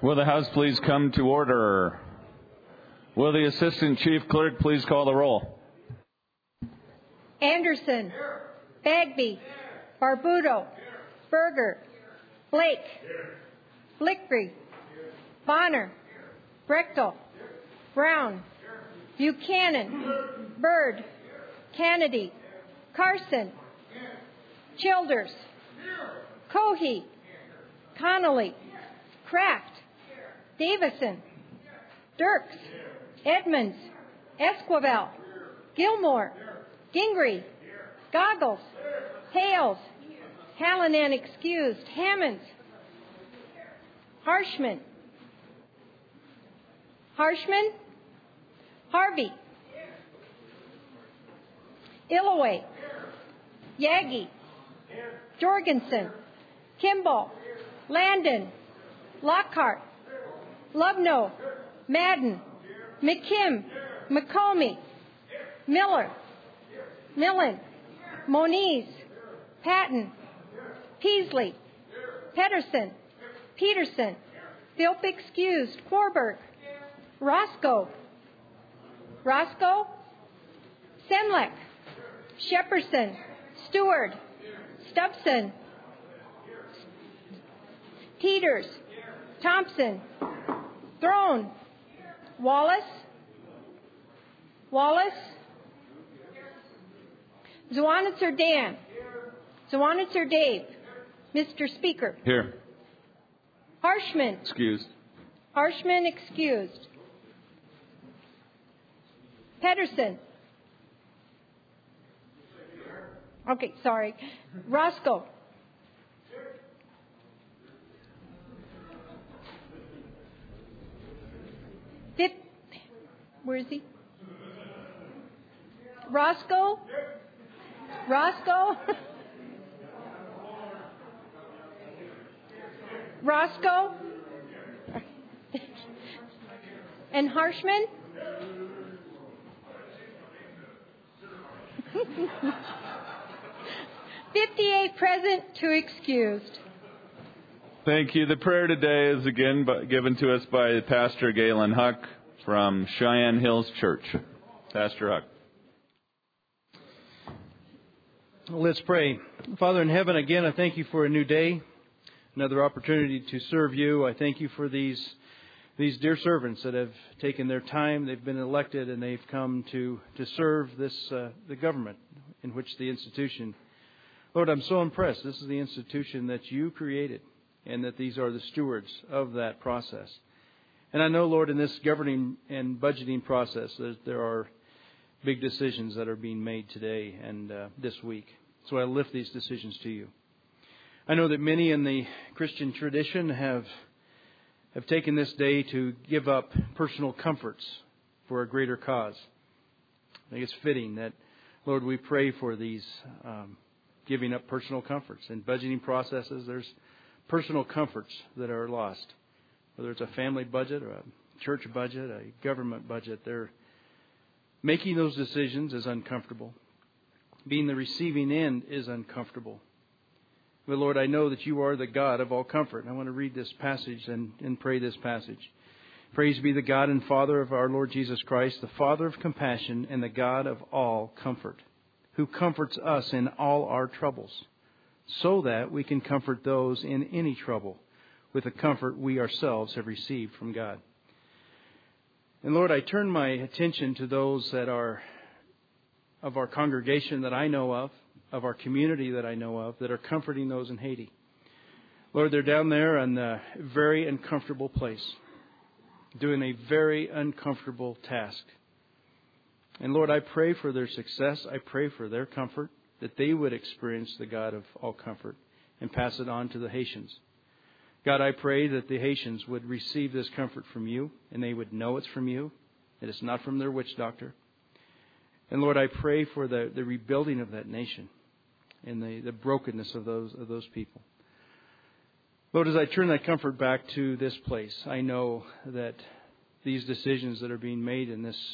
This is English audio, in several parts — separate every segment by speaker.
Speaker 1: Will the House please come to order? Will the Assistant Chief Clerk please call the roll?
Speaker 2: Anderson. Bagby. Barbuto. Berger. Blake. Blickry. Bonner. Brechtel. Brown. Buchanan. Bird. Kennedy. Carson. Childers. Cohey. Connolly. Kraft. Davison. Dirks. Edmonds. Esquivel. Gilmore. Gingrey. Goggles. Hales. Hallinan excused. Hammonds. Harshman. Harvey. Illoway. Yagi. Jorgensen. Kimball. Landon. Lockhart. Lubno. Madden. McKim. McComey. Miller. Millen. Moniz. Patton. Peasley. Pedersen. Peterson. Philp excused. Quarberg. Roscoe. Senlek. Shepperson. Stewart. Stubson. Peters. Thompson. Throne. Wallace. Zwanitzer Dan. Zwanitzer Dave. Mr. Speaker.
Speaker 1: Here.
Speaker 2: Harshman.
Speaker 1: Excused.
Speaker 2: Harshman excused. Pedersen. Okay, sorry. Roscoe. Where is he? Roscoe? And Harshman? 58 present, 2 excused.
Speaker 1: Thank you. The prayer today is again given to us by Pastor Galen Huck from Cheyenne Hills Church. Pastor Huck.
Speaker 3: Let's pray. Father in heaven, again, I thank you for a new day, another opportunity to serve you. I thank you for these dear servants that have taken their time. They've been elected and they've come to serve the government in which the institution. Lord, I'm so impressed. This is the institution that you created and that these are the stewards of that process. And I know, Lord, in this governing and budgeting process, there are big decisions that are being made today and this week. So I lift these decisions to you. I know that many in the Christian tradition have taken this day to give up personal comforts for a greater cause. I think it's fitting that, Lord, we pray for these giving up personal comforts. In budgeting processes, there's personal comforts that are lost. Whether it's a family budget or a church budget, a government budget, they're making those decisions is uncomfortable. Being the receiving end is uncomfortable. But Lord, I know that you are the God of all comfort. And I want to read this passage and pray this passage. Praise be the God and Father of our Lord Jesus Christ, the Father of compassion and the God of all comfort, who comforts us in all our troubles, so that we can comfort those in any trouble with the comfort we ourselves have received from God. And Lord, I turn my attention to those that are of our congregation that I know of our community that I know of, that are comforting those in Haiti. Lord, they're down there in a very uncomfortable place, doing a very uncomfortable task. And Lord, I pray for their success. I pray for their comfort, that they would experience the God of all comfort and pass it on to the Haitians. God, I pray that the Haitians would receive this comfort from you, and they would know it's from you, that it's not from their witch doctor. And Lord, I pray for the rebuilding of that nation and the brokenness of those people. Lord, as I turn that comfort back to this place, I know that these decisions that are being made in this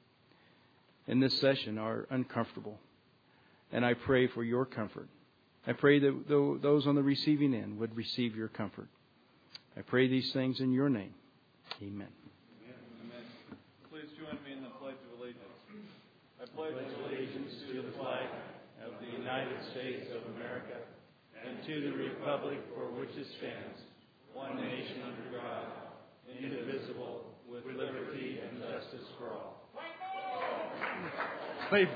Speaker 3: session are uncomfortable. And I pray for your comfort. I pray that those on the receiving end would receive your comfort. I pray these things in your name. Amen.
Speaker 1: Amen. Please join me in the Pledge of Allegiance. I pledge allegiance to the flag of the United States of America and to the republic for which it stands, one nation under God, indivisible, with liberty and justice for all.
Speaker 3: Play.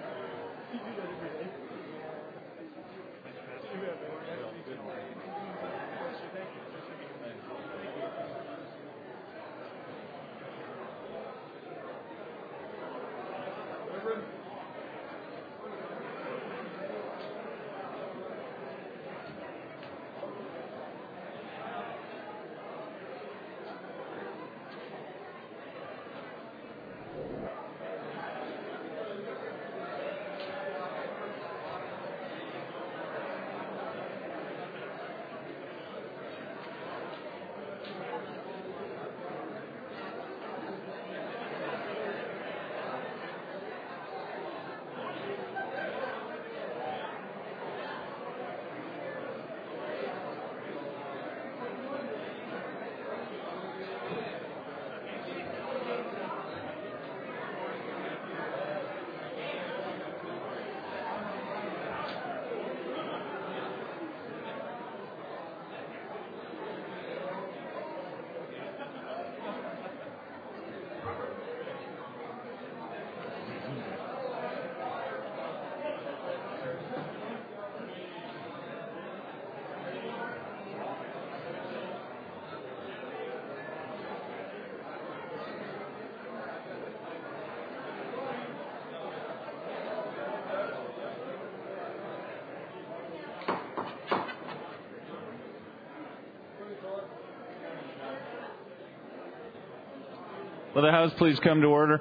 Speaker 1: Will the House please come to order?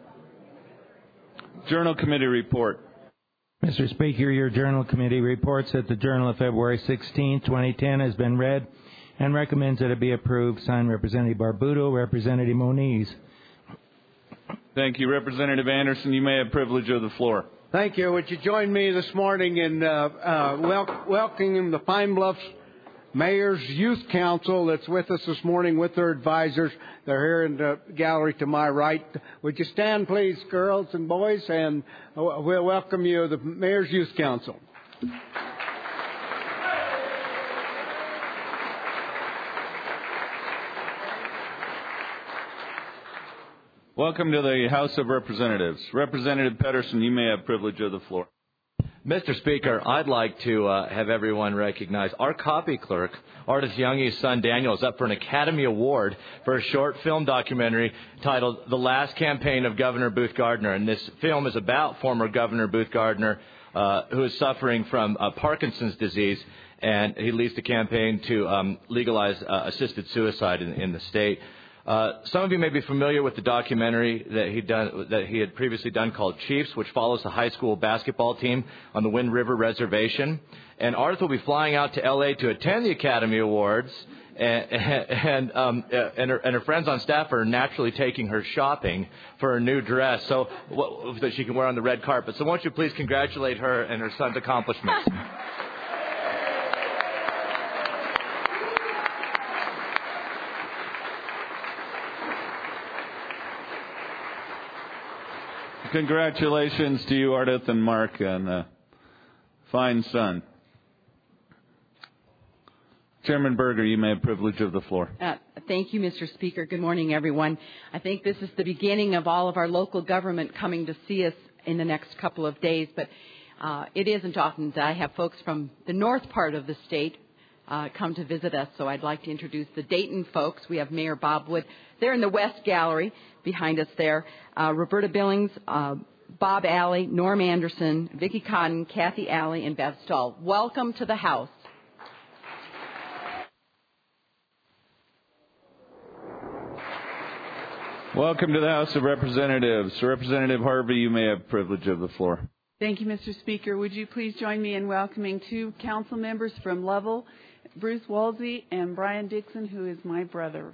Speaker 1: Journal Committee report.
Speaker 4: Mr. Speaker, your Journal Committee reports that the Journal of February 16, 2010 has been read and recommends that it be approved. Signed, Representative Barbuto, Representative Moniz.
Speaker 1: Thank you. Representative Anderson, you may have privilege of the floor.
Speaker 5: Thank you. Would you join me this morning in welcoming the Pine Bluffs Mayor's Youth Council that's with us this morning with their advisors. They're here in the gallery to my right. Would you stand, please, girls and boys, and we'll welcome you to the Mayor's Youth Council.
Speaker 1: Welcome to the House of Representatives. Representative Pedersen, you may have privilege of the floor.
Speaker 6: Mr. Speaker, I'd like to have everyone recognize our copy clerk, artist Youngie's son Daniel, is up for an Academy Award for a short film documentary titled The Last Campaign of Governor Booth Gardner. And this film is about former Governor Booth Gardner, who is suffering from Parkinson's disease, and he leads the campaign to legalize assisted suicide in the state. Some of you may be familiar with the documentary that he had previously done called Chiefs, which follows the high school basketball team on the Wind River Reservation. And Arth will be flying out to L.A. to attend the Academy Awards, and her friends on staff are naturally taking her shopping for a new dress that she can wear on the red carpet. So won't you please congratulate her and her son's accomplishments.
Speaker 1: Congratulations to you, Ardith and Mark, and a fine son. Chairman Berger, you may have privilege of the floor.
Speaker 7: Thank you, Mr. Speaker. Good morning, everyone. I think this is the beginning of all of our local government coming to see us in the next couple of days, but it isn't often that I have folks from the north part of the state come to visit us, so I'd like to introduce the Dayton folks. We have Mayor Bob Wood. They're in the West Gallery behind us there. Roberta Billings, Bob Alley, Norm Anderson, Vicki Cotton, Kathy Alley, and Bev Stahl. Welcome to the House.
Speaker 1: Welcome to the House of Representatives. Representative Harvey, you may have privilege of the floor.
Speaker 8: Thank you, Mr. Speaker. Would you please join me in welcoming two council members from Lovell, Bruce Walsey and Brian Dixon, who is my brother.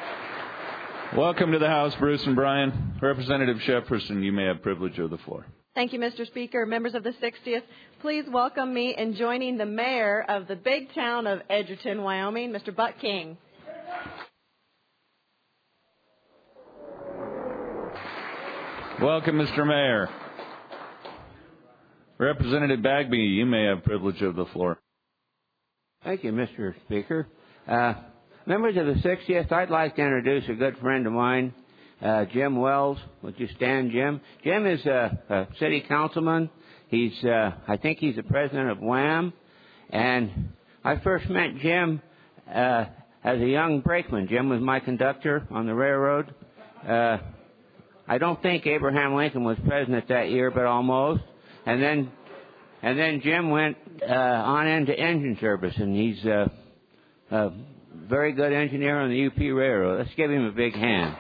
Speaker 1: Welcome to the House, Bruce and Brian. Representative Shefferson, you may have privilege of the floor.
Speaker 9: Thank you, Mr. Speaker. Members of the 60th, please welcome me in joining the mayor of the big town of Edgerton, Wyoming, Mr. Buck King.
Speaker 1: Welcome, Mr. Mayor. Representative Bagby, you may have privilege of the floor.
Speaker 10: Thank you, Mr. Speaker. Members of the 60th, I'd like to introduce a good friend of mine, Jim Wells. Would you stand, Jim? Jim is a city councilman. I think he's the president of WHAM. And I first met Jim as a young brakeman. Jim was my conductor on the railroad. I don't think Abraham Lincoln was president that year, but almost. And then Jim went on into engine service, and he's a very good engineer on the UP Railroad. Let's give him a big hand.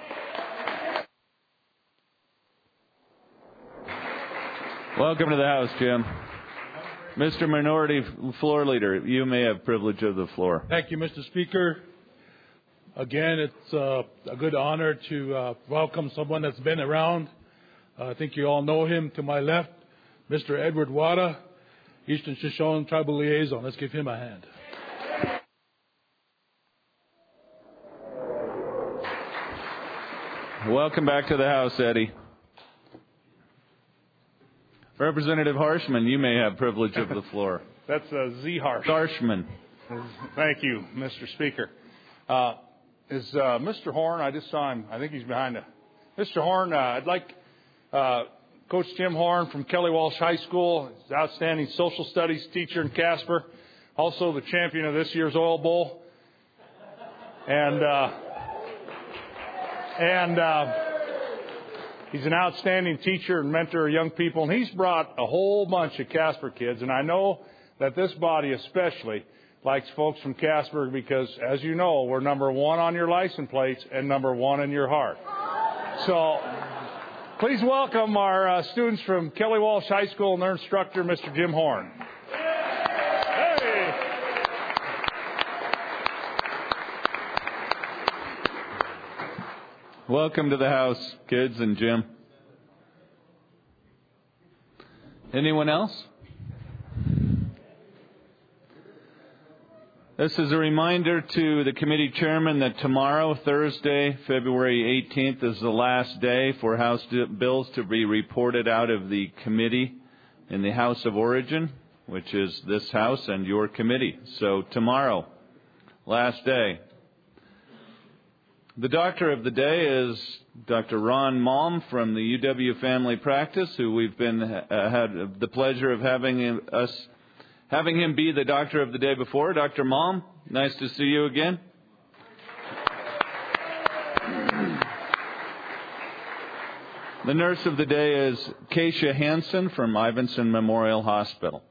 Speaker 1: Welcome to the House, Jim. Mr. Minority Floor Leader, you may have privilege of the floor.
Speaker 11: Thank you, Mr. Speaker. Again, it's a good honor to welcome someone that's been around. I think you all know him. To my left, Mr. Edward Wada, Eastern Shoshone Tribal Liaison. Let's give him a hand.
Speaker 1: Welcome back to the House, Eddie. Representative Harshman, you may have privilege of the floor.
Speaker 12: That's Z. Harsh.
Speaker 1: Harshman.
Speaker 12: Thank you, Mr. Speaker. Is Mr. Horn, I just saw him, I think he's behind us. Mr. Horn, I'd like Coach Jim Horn from Kelly Walsh High School, he's an outstanding social studies teacher in Casper, also the champion of this year's Oil Bowl. And he's an outstanding teacher and mentor of young people, and he's brought a whole bunch of Casper kids, and I know that this body especially likes folks from Casper because, as you know, we're number one on your license plates and number one in your heart. So please welcome our students from Kelly Walsh High School and their instructor, Mr. Jim Horn. Hey.
Speaker 1: Welcome to the House, kids and Jim. Anyone else? This is a reminder to the committee chairman that tomorrow, Thursday, February 18th, is the last day for House bills to be reported out of the committee in the House of Origin, which is this House and your committee. So tomorrow, last day. The doctor of the day is Dr. Ron Malm from the UW Family Practice, who we've had the pleasure of having him be the doctor of the day before. Dr. Malm, nice to see you again. The nurse of the day is Keisha Hansen from Ivinson Memorial Hospital.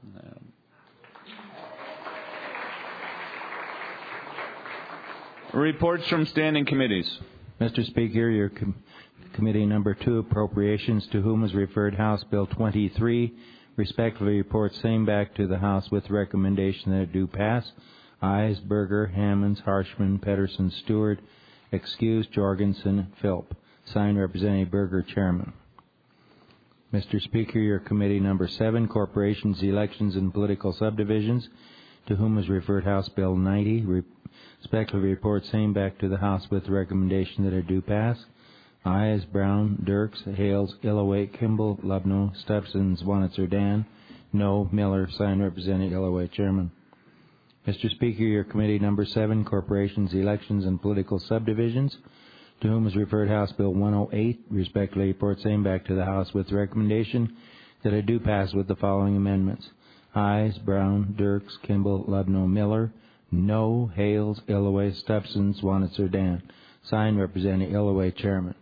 Speaker 1: Reports from standing committees.
Speaker 4: Mr. Speaker, your committee number 2, Appropriations, to whom is referred House Bill 23, respectively report same back to the House with recommendation that it do pass. Ayes, Berger, Hammonds, Harshman, Pedersen, Stewart, excused, Jorgensen, Philp. Signed, Representative Berger, Chairman. Mr. Speaker, your committee number 7, Corporations, Elections, and Political Subdivisions, to whom is referred House Bill 90, respectively report same back to the House with recommendation that it do pass. Ayes, Brown, Dirks, Hales, Illoway, Kimball, Lubno, Stepson, Zwanitzer, Dan. No, Miller. Signed, Representative Illoway, Chairman. Mr. Speaker, your committee number 7, Corporations, Elections, and Political Subdivisions, to whom is referred House Bill 108, respectively report same back to the House with recommendation that it do pass with the following amendments. Ayes, Brown, Dirks, Kimball, Lubno, Miller. No, Hales, Illoway, Stepson, Zwanitzer, Dan. Signed, Representative Illoway, Chairman.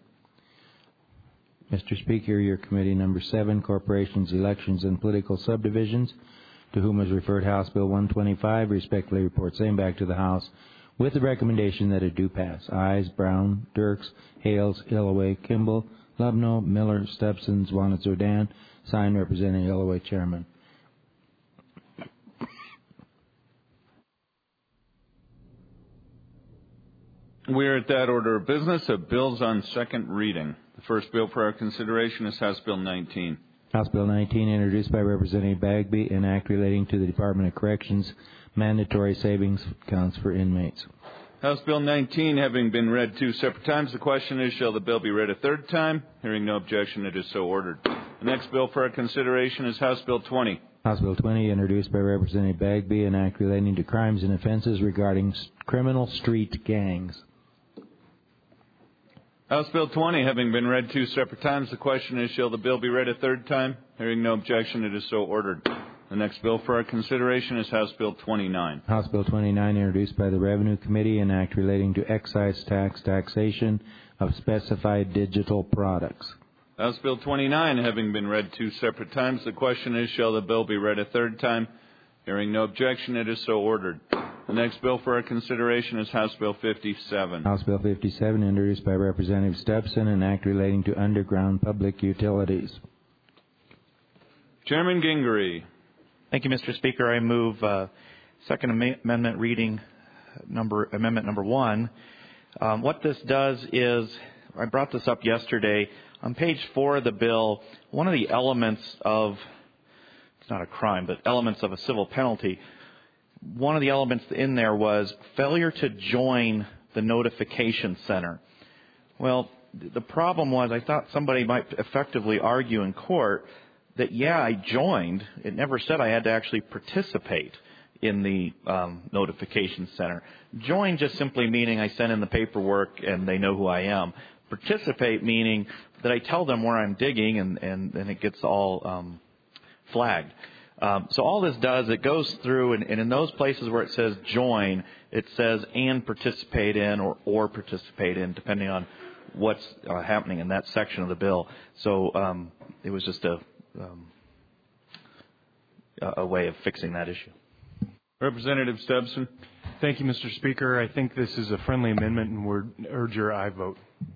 Speaker 4: Mr. Speaker, your committee number 7, Corporations, Elections, and Political Subdivisions, to whom is referred House Bill 125, respectively report same back to the House with the recommendation that it do pass. Ayes, Brown, Dirks, Hales, Illoway, Kimball, Lubno, Miller, Stepson, Zwanitzer, Dan. Signed, Representative Illoway, Chairman.
Speaker 1: We are at that order of business of bills on second reading. The first bill for our consideration is House Bill 19.
Speaker 4: House Bill 19, introduced by Representative Bagby, an act relating to the Department of Corrections mandatory savings accounts for inmates.
Speaker 1: House Bill 19 having been read 2 separate times, the question is, shall the bill be read a third time? Hearing no objection, it is so ordered. The next bill for our consideration is House Bill 20.
Speaker 4: House Bill 20, introduced by Representative Bagby, an act relating to crimes and offenses regarding criminal street gangs.
Speaker 1: House Bill 20 having been read 2 separate times, the question is, shall the bill be read a third time? Hearing no objection, it is so ordered. The next bill for our consideration is House Bill 29.
Speaker 4: House Bill 29, introduced by the Revenue Committee, an act relating to excise tax taxation of specified digital products.
Speaker 1: House Bill 29 having been read 2 separate times, the question is, shall the bill be read a third time? Hearing no objection, it is so ordered. The next bill for our consideration is House Bill 57.
Speaker 4: House Bill 57, introduced by Representative Stepson, an act relating to underground public utilities.
Speaker 1: Chairman Gingrey.
Speaker 13: Thank you, Mr. Speaker. I move Second Amendment reading Amendment number 1. What this does is, I brought this up yesterday, on page 4 of the bill, one of the elements of, it's not a crime, but elements of a civil penalty, one of the elements in there was failure to join the notification center. Well, the problem was I thought somebody might effectively argue in court that, yeah, I joined. It never said I had to actually participate in the notification center. Join just simply meaning I send in the paperwork and they know who I am. Participate meaning that I tell them where I'm digging and it gets all flagged. So all this does, it goes through, and in those places where it says join, it says and participate in or participate in, depending on what's happening in that section of the bill. So it was just a way of fixing that issue.
Speaker 1: Representative Stebson.
Speaker 14: Thank you, Mr. Speaker. I think this is a friendly amendment and would urge your aye vote.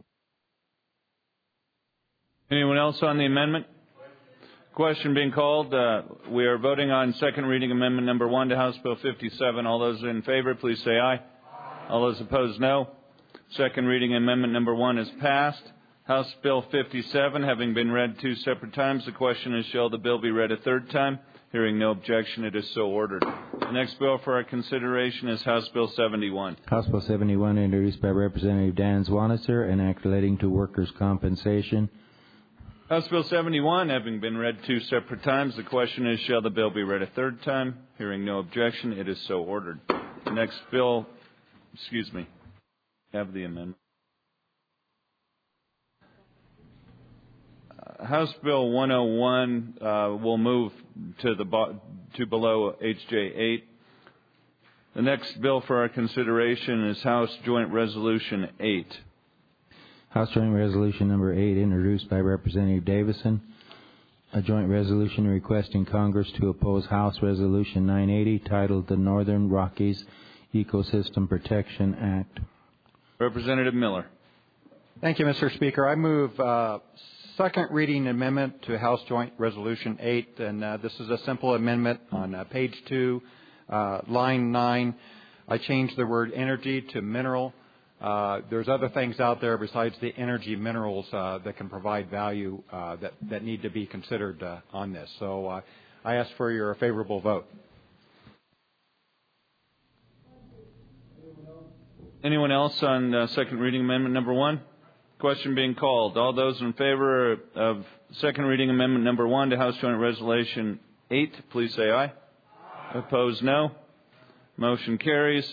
Speaker 1: Anyone else on the amendment? Question being called. We are voting on second reading Amendment number 1 to House Bill 57. All those in favor, please say aye. All those opposed, no. Second reading Amendment number 1 is passed. House Bill 57 having been read 2 separate times, the question is, shall the bill be read a third time? Hearing no objection, it is so ordered. The next bill for our consideration is House Bill 71.
Speaker 4: House Bill 71, introduced by Representative Dan Zwanesser, an act relating to workers' compensation.
Speaker 1: House Bill 71 having been read 2 separate times, the question is, shall the bill be read a third time? Hearing no objection, it is so ordered. The next bill, have the amendment. House Bill 101 will move to below HJ 8. The next bill for our consideration is House Joint Resolution 8.
Speaker 4: House Joint Resolution number 8, introduced by Representative Davison, a joint resolution requesting Congress to oppose House Resolution 980, titled the Northern Rockies Ecosystem Protection Act.
Speaker 1: Representative Miller.
Speaker 15: Thank you, Mr. Speaker. I move second reading amendment to House Joint Resolution 8, and this is a simple amendment on page 2, line 9. I changed the word energy to mineral. There's other things out there besides the energy minerals that can provide value that need to be considered on this. So I ask for your favorable vote.
Speaker 1: Anyone else on second reading amendment number 1? Question being called. All those in favor of second reading amendment number 1 to House Joint Resolution 8, please say aye. Opposed, no. Motion carries.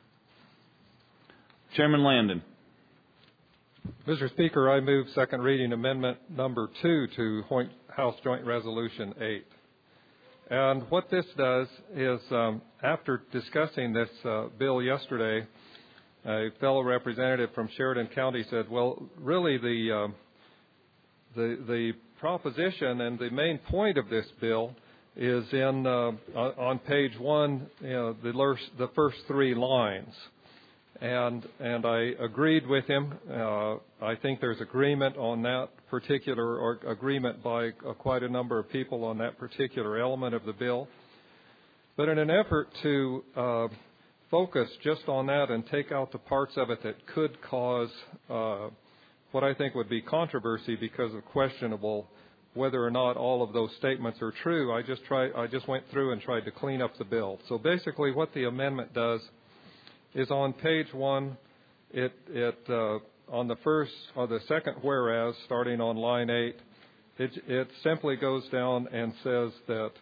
Speaker 1: Chairman Landon.
Speaker 16: Mr. Speaker, I move second reading amendment number 2 to House Joint Resolution 8. And what this does is, after discussing this bill yesterday, a fellow representative from Sheridan County said, well, really the proposition and the main point of this bill is in on page 1, the first 3 lines. And I agreed with him. I think there's agreement on that particular, or agreement by quite a number of people on that particular element of the bill. But in an effort to focus just on that and take out the parts of it that could cause what I think would be controversy because of questionable whether or not all of those statements are true. I just went through and tried to clean up the bill. So basically what the amendment does is on page 1, on the first or the second whereas, starting on line 8, it simply goes down and says that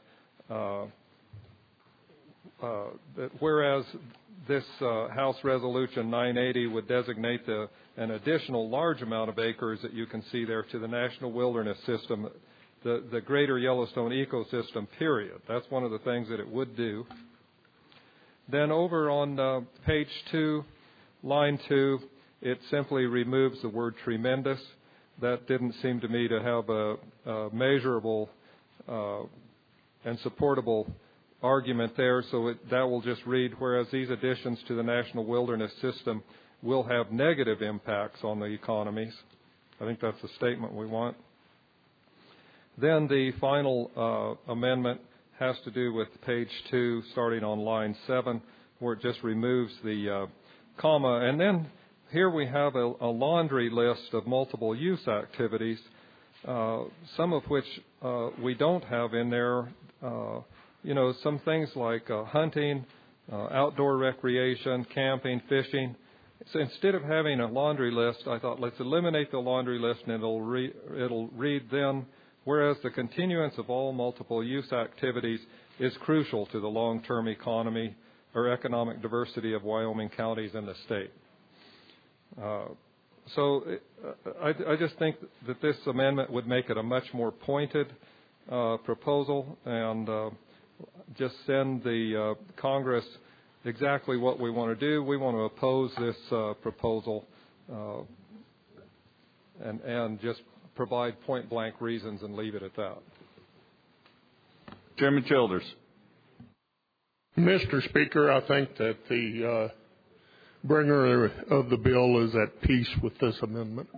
Speaker 16: whereas this House Resolution 980 would designate an additional large amount of acres that you can see there to the National Wilderness System, the Greater Yellowstone Ecosystem, period. That's one of the things that it would do. Then over on page 2, line 2, it simply removes the word tremendous. That didn't seem to me to have a measurable and supportable argument there, so that will just read, whereas these additions to the National Wilderness System will have negative impacts on the economies. I think that's the statement we want. Then the final amendment has to do with page 2, starting on line 7, where it just removes the comma. And then here we have a laundry list of multiple use activities, some of which we don't have in there. Some things like hunting, outdoor recreation, camping, fishing. So instead of having a laundry list, I thought let's eliminate the laundry list, and it'll read then, whereas the continuance of all multiple use activities is crucial to the long-term economy or economic diversity of Wyoming counties and the state. So I just think that this amendment would make it a much more pointed proposal and just send the Congress exactly what we want to do. We want to oppose this proposal and just provide point-blank reasons and leave it at that.
Speaker 1: Chairman Childers.
Speaker 17: Mr. Speaker, I think that the bringer of the bill is at peace with this amendment.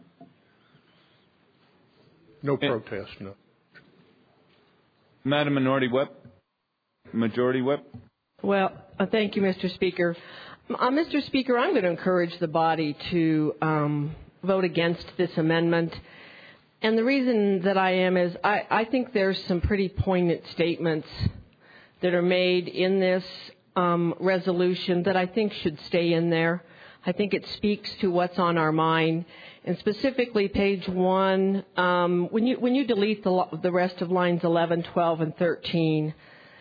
Speaker 17: No protest, no.
Speaker 1: Madam Majority Whip.
Speaker 18: Well, thank you, Mr. Speaker. Mr. Speaker, I'm going to encourage the body to vote against this amendment. And the reason that I am is I think there's some pretty poignant statements that are made in this resolution that I think should stay in there. I think it speaks to what's on our mind. And specifically, page 1, when you delete the rest of lines 11, 12, and 13,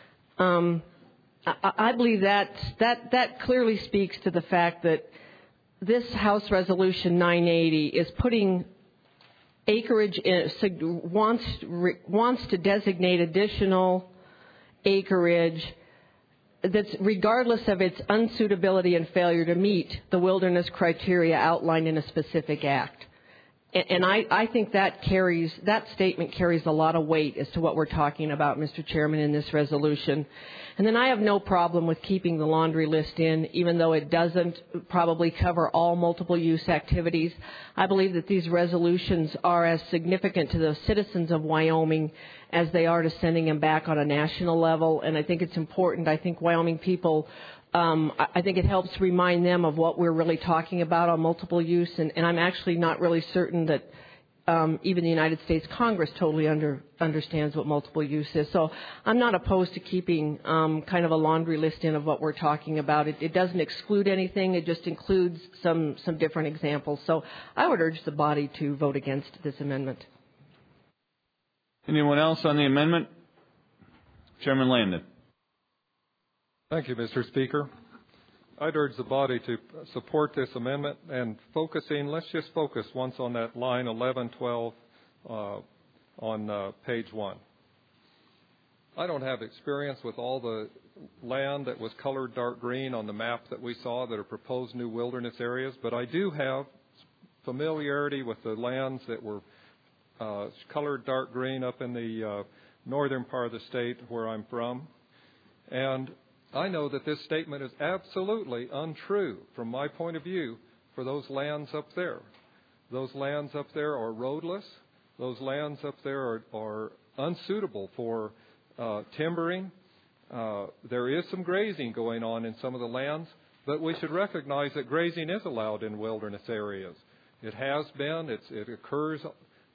Speaker 18: I believe that clearly speaks to the fact that this House Resolution 980 is putting acreage wants to designate additional acreage that's regardless of its unsuitability and failure to meet the wilderness criteria outlined in a specific act. And I think that statement carries a lot of weight as to what we're talking about, Mr. Chairman, in this resolution. And then I have no problem with keeping the laundry list in, even though it doesn't probably cover all multiple use activities. I believe that these resolutions are as significant to the citizens of Wyoming as they are to sending them back on a national level. And I think it's important. I think Wyoming people, I think it helps remind them of what we're really talking about on multiple use. And I'm actually not really certain that even the United States Congress totally understands what multiple use is. So I'm not opposed to keeping kind of a laundry list in of what we're talking about. It doesn't exclude anything. It just includes some different examples. So I would urge the body to vote against this amendment.
Speaker 1: Anyone else on the amendment? Chairman Landon.
Speaker 16: Thank you, Mr. Speaker. I'd urge the body to support this amendment and let's just focus once on that line 11, 12 on page 1. I don't have experience with all the land that was colored dark green on the map that we saw that are proposed new wilderness areas, but I do have familiarity with the lands that were colored dark green up in the northern part of the state where I'm from. And I know that this statement is absolutely untrue from my point of view for those lands up there. Those lands up there are roadless. Those lands up there are unsuitable for timbering. There is some grazing going on in some of the lands, but we should recognize that grazing is allowed in wilderness areas. It has been. It occurs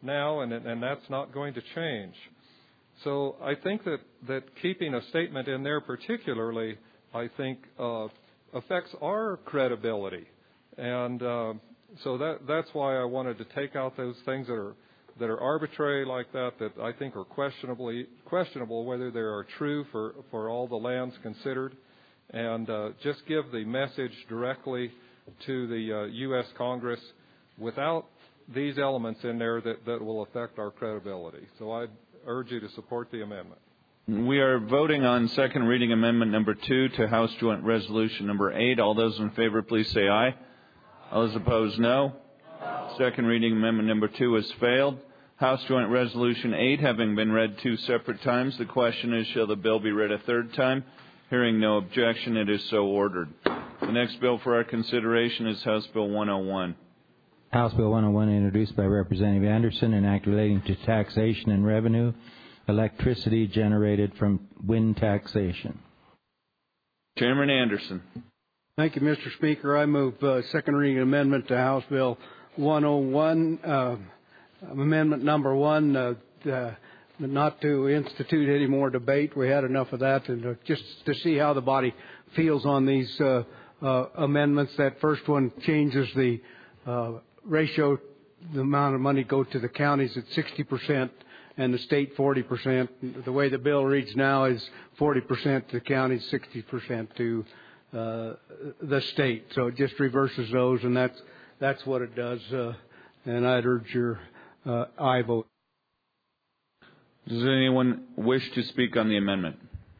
Speaker 16: now, and that's not going to change. So I think that keeping a statement in there particularly, I think, affects our credibility. And so that's why I wanted to take out those things that are arbitrary like that I think are questionable whether they are true for all the lands considered, and just give the message directly to the U.S. Congress without these elements in there that will affect our credibility. So I urge you to support the amendment.
Speaker 1: We are voting on second reading amendment number 2 to House Joint Resolution number 8. All those in favor, please say aye. All those opposed, no. Second reading amendment number 2 has failed. House Joint Resolution 8 having been read 2 separate times, the question is, shall the bill be read a third time? Hearing no objection, it is so ordered. The next bill for our consideration is House Bill 101.
Speaker 4: House Bill 101, introduced by Representative Anderson, an act relating to taxation and revenue, electricity generated from wind taxation.
Speaker 1: Chairman Anderson.
Speaker 5: Thank you, Mr. Speaker. I move second reading amendment to House Bill 101, amendment number 1, not to institute any more debate. We had enough of that, and just to see how the body feels on these amendments. That first one changes the ratio, the amount of money go to the counties at 60% and the state 40%. The way the bill reads now is 40% to the counties, 60% to the state. So it just reverses those, and that's what it does. And I'd urge your aye vote.
Speaker 1: Does anyone wish to speak on the amendment?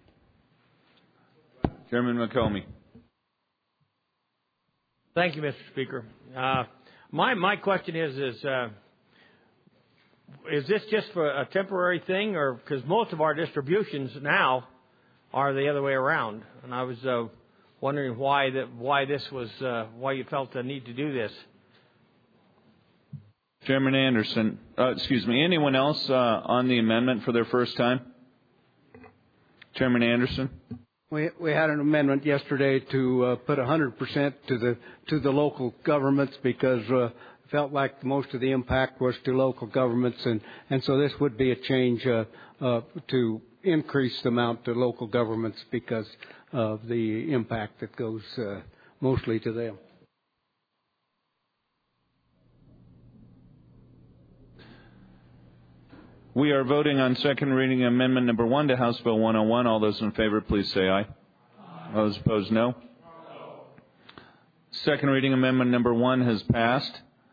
Speaker 1: Chairman McComey.
Speaker 19: Thank you, Mr. Speaker. My question is this just for a temporary thing, or because most of our distributions now are the other way around? And I was wondering why you felt the need to do this.
Speaker 1: Chairman Anderson, anyone else on the amendment for their first time? Chairman Anderson.
Speaker 5: We had an amendment yesterday to put 100% to the local governments because felt like most of the impact was to local governments, and so this would be a change to increase the amount to local governments because of the impact that goes mostly to them.
Speaker 1: We are voting on second reading amendment number 1 to House Bill 101. All those in favor, please say aye. All those opposed, no. Second reading amendment number 1 has passed.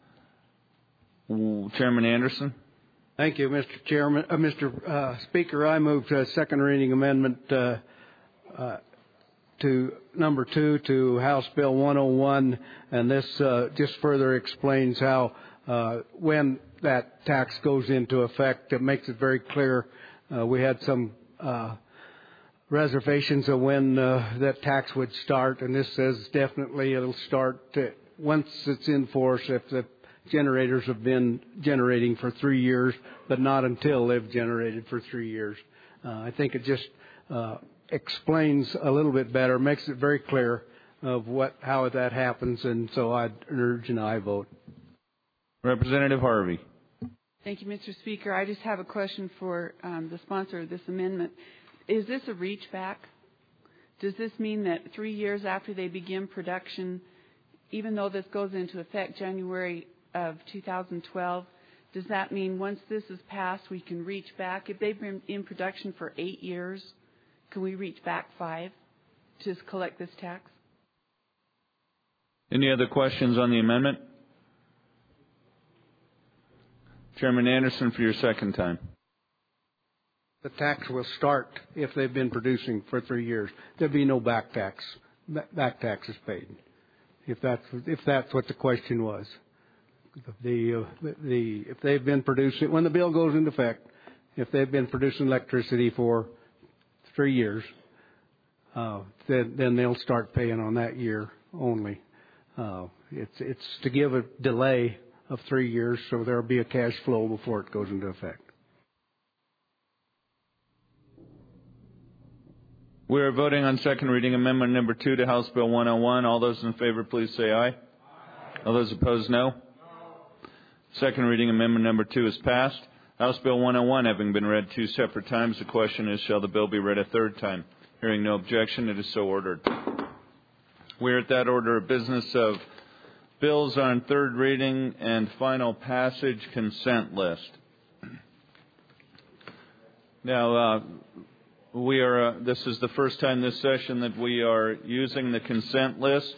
Speaker 1: Chairman Anderson.
Speaker 5: Thank you, Mr. Chairman. Mr. Speaker, I move second reading amendment to number 2 to House Bill 101, and this just further explains how when that tax goes into effect, it makes it very clear. We had some reservations of when that tax would start, and this says definitely it'll start once it's in force if the generators have been generating for 3 years, but not until they've generated for 3 years. I think it just explains a little bit better, makes it very clear of how that happens, and so I'd urge an aye vote.
Speaker 1: Representative Harvey.
Speaker 8: Thank you, Mr. Speaker. I just have a question for the sponsor of this amendment. Is this a reach back? Does this mean that 3 years after they begin production, even though this goes into effect January of 2012, does that mean once this is passed, we can reach back? If they've been in production for 8 years, can we reach back 5 to collect this tax?
Speaker 1: Any other questions on the amendment? Chairman Anderson, for your second time.
Speaker 5: The tax will start if they've been producing for 3 years. There'll be no back tax. Back tax is paid. If that's what the question was. If they've been producing, when the bill goes into effect, if they've been producing electricity for 3 years, then they'll start paying on that year only. It's to give a delay of 3 years, so there'll be a cash flow before it goes into effect.
Speaker 1: We are voting on second reading amendment number 2 to House Bill 101. All those in favor, please say aye. All those opposed, no. Second reading amendment number 2 is passed. House Bill 101 having been read 2 separate times, the question is, shall the bill be read a third time? Hearing no objection, it is so ordered. We're at that order of business of bills on third reading and final passage consent list. Now, this is the first time this session that we are using the consent list.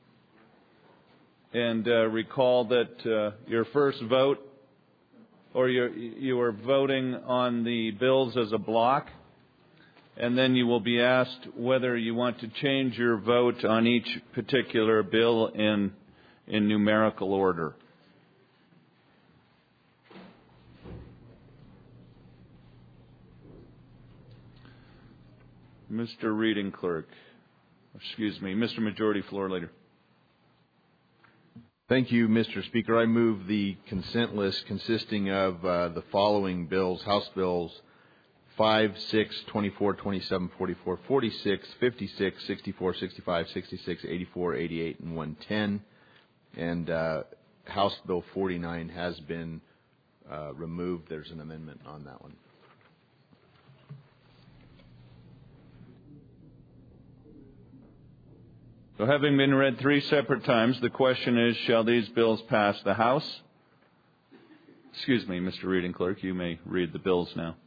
Speaker 1: And recall that your first vote, or you are voting on the bills as a block, and then you will be asked whether you want to change your vote on each particular bill in numerical order. Mr. Reading Clerk, Mr. Majority Floor Leader.
Speaker 20: Thank you, Mr. Speaker. I move the consent list consisting of the following bills: House Bills 5, 6, 24, 27, 44, 46, 56, 64, 65, 66, 84, 88, and 110. And House Bill 49 has been removed. There's an amendment on that one.
Speaker 1: So having been read 3 separate times, the question is, shall these bills pass the House? Excuse me, Mr. Reading Clerk, you may read the bills now.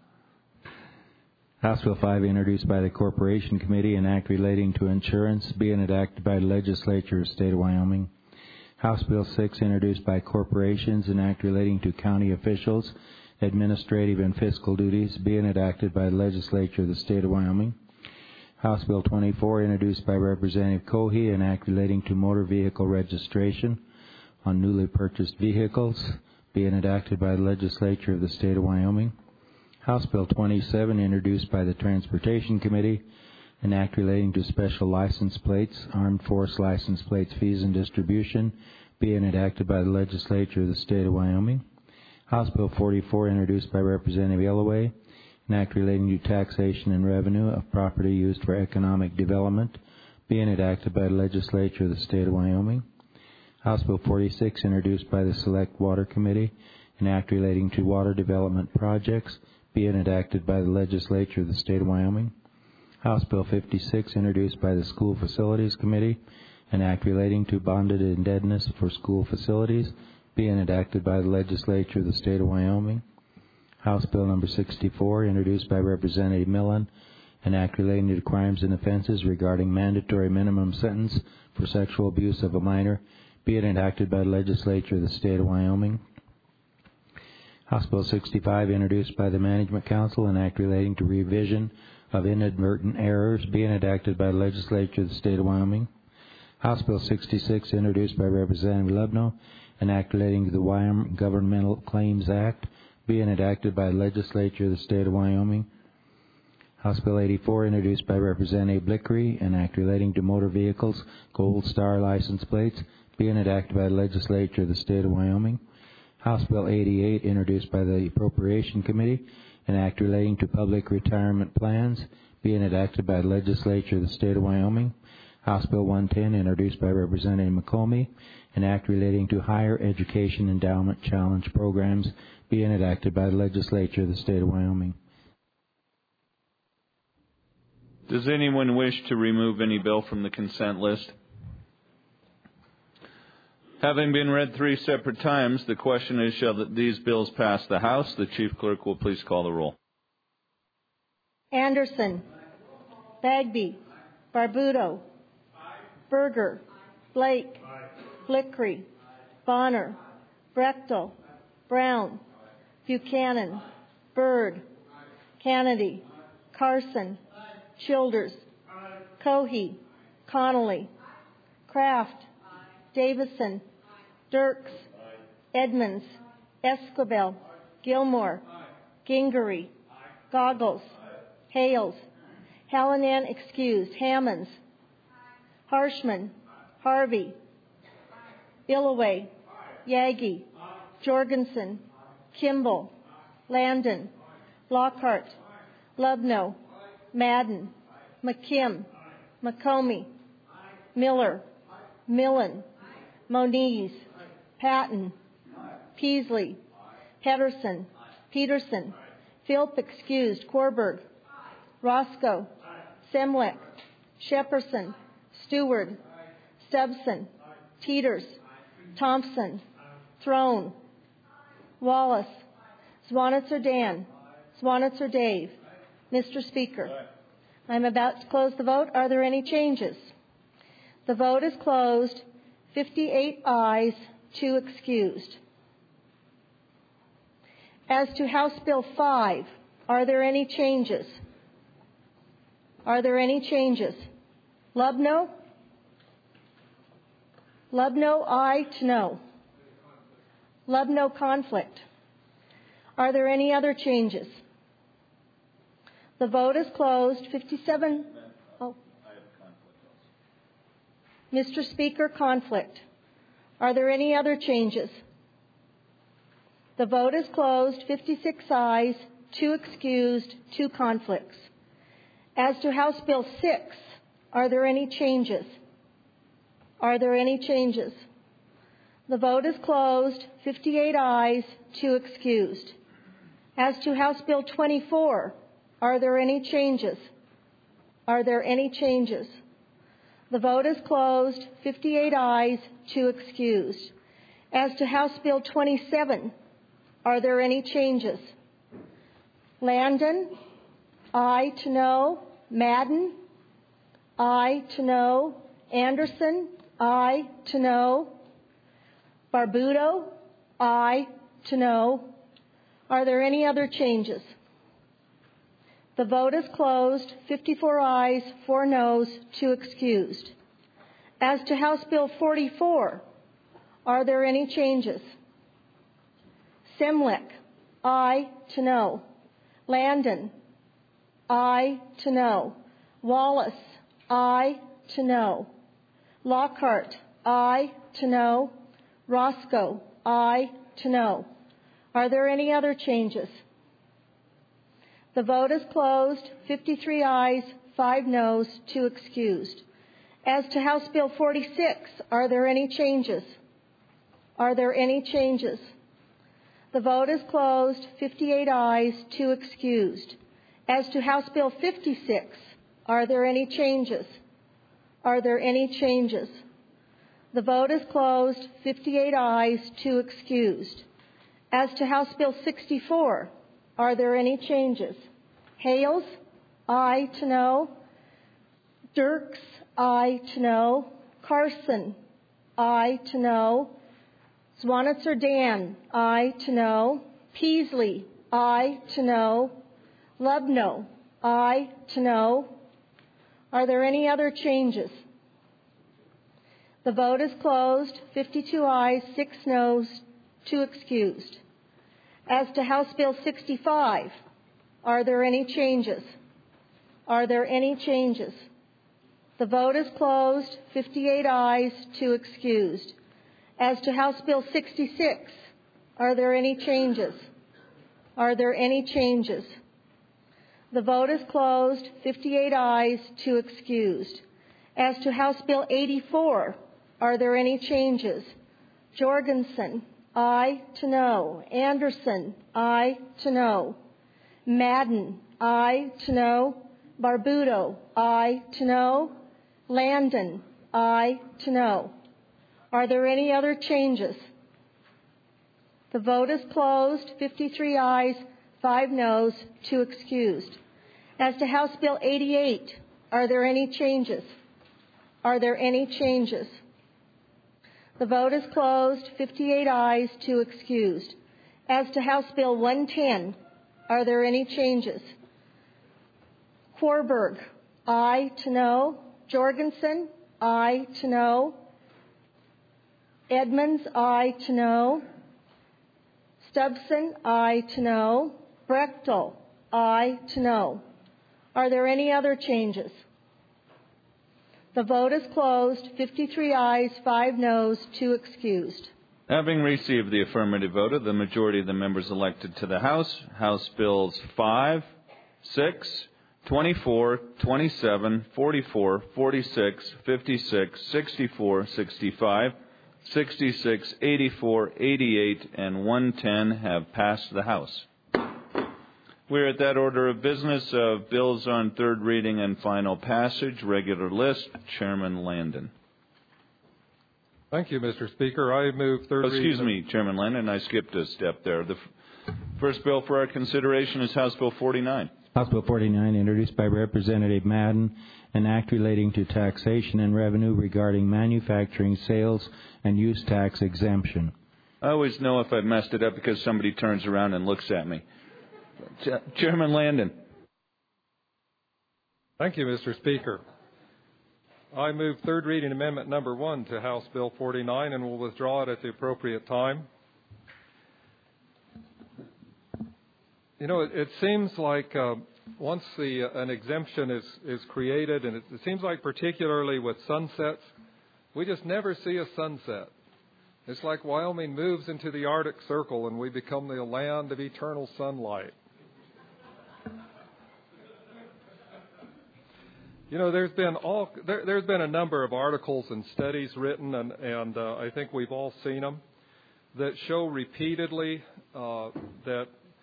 Speaker 4: House Bill 5, introduced by the Corporation Committee, an act relating to insurance, being enacted by the Legislature of the State of Wyoming. House Bill 6, introduced by corporations, an act relating to county officials, administrative and fiscal duties, being enacted by the Legislature of the State of Wyoming. House Bill 24, introduced by Representative Cohey, an act relating to motor vehicle registration on newly purchased vehicles, being enacted by the Legislature of the State of Wyoming. House Bill 27, introduced by the Transportation Committee, an act relating to special license plates, armed force license plates, fees and distribution, being enacted by the Legislature of the State of Wyoming. House Bill 44, introduced by Representative Illoway, an act relating to taxation and revenue of property used for economic development, being enacted by the Legislature of the State of Wyoming. House Bill 46, introduced by the Select Water Committee, an act relating to water development projects, being enacted by the Legislature of the State of Wyoming. House Bill 56, introduced by the School Facilities Committee, an act relating to bonded indebtedness for school facilities, being enacted by the Legislature of the State of Wyoming. House Bill number 64, introduced by Representative Millen, an act relating to crimes and offenses regarding mandatory minimum sentence for sexual abuse of a minor, being enacted by the Legislature of the State of Wyoming. House Bill 65, introduced by the Management Council, an act relating to revision of inadvertent errors, being enacted by the Legislature of the State of Wyoming. House Bill 66, introduced by Representative Lubno, an act relating to the Wyoming Governmental Claims Act, being enacted by the Legislature of the State of Wyoming. House Bill 84, introduced by Representative Blickery, an act relating to motor vehicles, Gold Star license plates, being enacted by the Legislature of the State of Wyoming. House Bill 88, introduced by the Appropriation Committee, an act relating to public retirement plans, being enacted by the Legislature of the State of Wyoming. House Bill 110, introduced by Representative McComey, an act relating to higher education endowment challenge programs, being enacted by the Legislature of the State of Wyoming.
Speaker 1: Does anyone wish to remove any bill from the consent list? Having been read 3 separate times, the question is, shall these bills pass the House? The Chief Clerk will please call the roll.
Speaker 2: Anderson, Bagby, Barbuto, Berger, Blake, Blickery, Bonner, Brechtel, Brown, Buchanan, Byrd, Kennedy, Carson, Childers, Cohey, Connolly, Kraft, Davison, Dirks, Edmonds, Esquivel, Gilmore, Gingery, Goggles, Hales, Hallinan excused, Hammonds, Harshman, Harvey, Illoway, Yagi, Jorgensen, Kimball, Landon, Lockhart, Lubno, Madden, McKim, McComey, Miller, Millen, Moniz, Patton, Peasley, Pedersen, Peterson, Philp excused, Corberg, Roscoe, Semwick, Shepperson, Stewart, Stubson, Teeters, Thompson, Throne, Wallace, Swanitzer Dan, Swanitzer Dave. Mr. Speaker, I'm about to close the vote. Are there any changes? The vote is closed. 58 ayes, 2 excused. As to House Bill 5, are there any changes? Are there any changes? Lubno? Lubno, aye to no. Lubno, conflict. Are there any other changes? The vote is closed. 57. Oh. Mr. Speaker, conflict. Are there any other changes? The vote is closed. 56 ayes, 2 excused, 2 conflicts. As to House Bill 6, are there any changes? Are there any changes? The vote is closed. 58 ayes, 2 excused. As to House Bill 24, are there any changes? Are there any changes? The vote is closed. 58 ayes, 2 excused. As to House Bill 27, are there any changes? Landon, aye to no. Madden, aye to no. Anderson, aye to no. Barbudo, aye to no. Are there any other changes? The vote is closed. 54 ayes, 4 noes, 2 excused. As to House Bill 44, are there any changes? Semwick, aye to no. Landon, aye to no. Wallace, aye to no. Lockhart, aye to no. Roscoe, aye to no. Are there any other changes? The vote is closed. 53 ayes, 5 noes, 2 excused. As to House Bill 46, are there any changes? Are there any changes? The vote is closed. 58 ayes, 2 excused. As to House Bill 56, are there any changes? Are there any changes? The vote is closed. 58 ayes, 2 excused. As to House Bill 64, are there any changes? Hales, aye to no. Dirks, aye to no. Carson, aye to no. Swanitzer Dan, aye to no. Peasley, aye to no. Lubno, aye to no. Are there any other changes? The vote is closed. 52 ayes, 6 noes, 2 excused. As to House Bill 65, are there any changes? Are there any changes? The vote is closed. 58 ayes, 2 excused. As to House Bill 66, are there any changes? Are there any changes? The vote is closed. 58 ayes, 2 excused. As to House Bill 84, are there any changes? Jorgensen, aye to no. Anderson, aye to no. Madden, aye to no. Barbudo, aye to no. Landon, aye to no. Are there any other changes? The vote is closed. 53 ayes, 5 noes, 2 excused. As to House Bill 88, are there any changes? Are there any changes? The vote is closed. 58 ayes, 2 excused. As to House Bill 110, are there any changes? Corberg, aye to no. Jorgensen, aye to no. Edmonds, aye to no. Stubson, aye to no. Brechtel, aye to no. Are there any other changes? The vote is closed. 53 ayes, 5 noes, 2 excused.
Speaker 1: Having received the affirmative vote of the majority of the members elected to the House, House Bills 5, 6, 24, 27, 44, 46, 56, 64, 65, 66, 84, 88, and 110 have passed the House. We're at that order of business of bills on third reading and final passage. Regular list. Chairman Landon.
Speaker 16: Thank you, Mr. Speaker. I move third reading.
Speaker 1: Excuse me, Chairman Landon. I skipped a step there. The first bill for our consideration is House Bill 49.
Speaker 4: House Bill 49, introduced by Representative Madden, an act relating to taxation and revenue regarding manufacturing, sales, and use tax exemption.
Speaker 1: I always know if I've messed it up because somebody turns around and looks at me. Chairman Landon.
Speaker 16: Thank you, Mr. Speaker. I move third reading amendment number 1 to House Bill 49 and will withdraw it at the appropriate time. You know, it seems like once an exemption is created, and it seems like particularly with sunsets, we just never see a sunset. It's like Wyoming moves into the Arctic Circle and we become the land of eternal sunlight. You know, there's been a number of articles and studies written, and I think we've all seen them, that show repeatedly that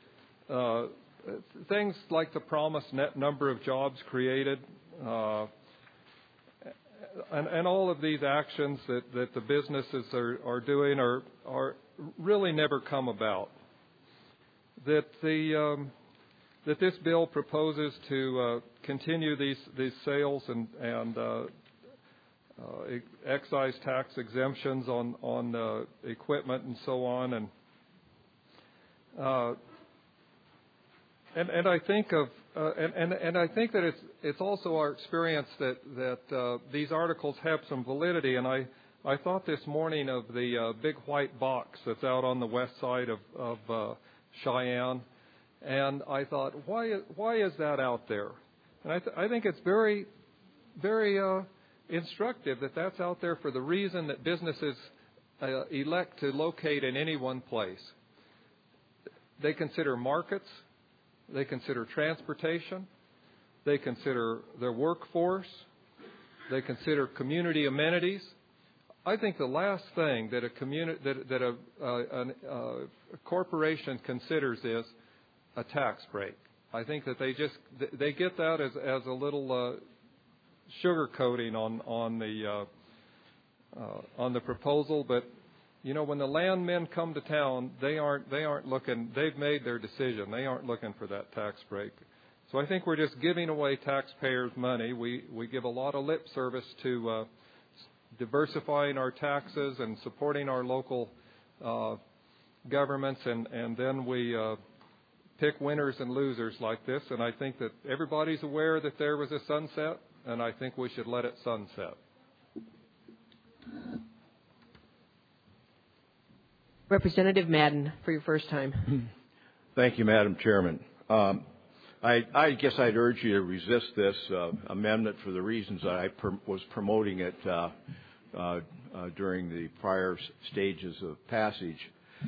Speaker 16: things like the promised net number of jobs created, and all of these actions that the businesses are doing are really never come about. That this bill proposes to continue these sales and excise tax exemptions on equipment and so on, and I think and I think that it's also our experience that these articles have some validity. And I thought this morning of the big white box that's out on the west side of Cheyenne. And I thought, why is that out there? And I think it's very, very instructive that that's out there for the reason that businesses elect to locate in any one place. They consider markets. They consider transportation. They consider their workforce. They consider community amenities. I think the last thing that a corporation considers is a tax break. I think that they get that as a little sugar coating on the proposal. But you know, when the landmen come to town, they aren't looking. They've made their decision. They aren't looking for that tax break. So I think we're just giving away taxpayers' money. We give a lot of lip service to diversifying our taxes and supporting our local governments, and then we pick winners and losers like this. And I think that everybody's aware that there was a sunset, and I think we should let it sunset.
Speaker 18: Representative Madden, for your first time.
Speaker 21: Thank you, Madam Chairman. I guess I'd urge you to resist this amendment for the reasons that I was promoting it during the prior stages of passage.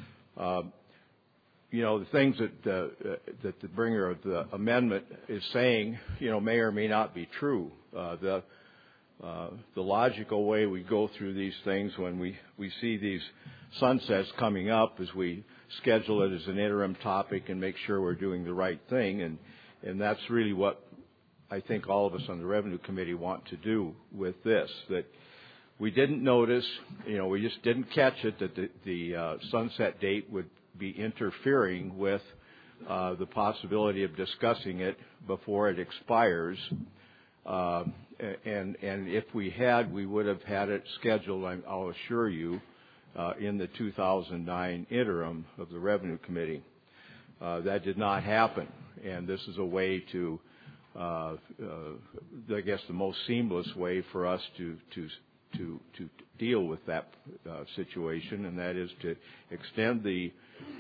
Speaker 21: You know, the things that the bringer of the amendment is saying, you know, may or may not be true. The logical way we go through these things when we see these sunsets coming up is we schedule it as an interim topic and make sure we're doing the right thing. And that's really what I think all of us on the Revenue Committee want to do with this. That we didn't notice, you know, we just didn't catch it that the sunset date would be interfering with the possibility of discussing it before it expires. And if we had, we would have had it scheduled, I'll assure you, in the 2009 interim of the Revenue Committee. That did not happen, and this is a way to, I guess, the most seamless way for us to deal with that situation, and that is to extend the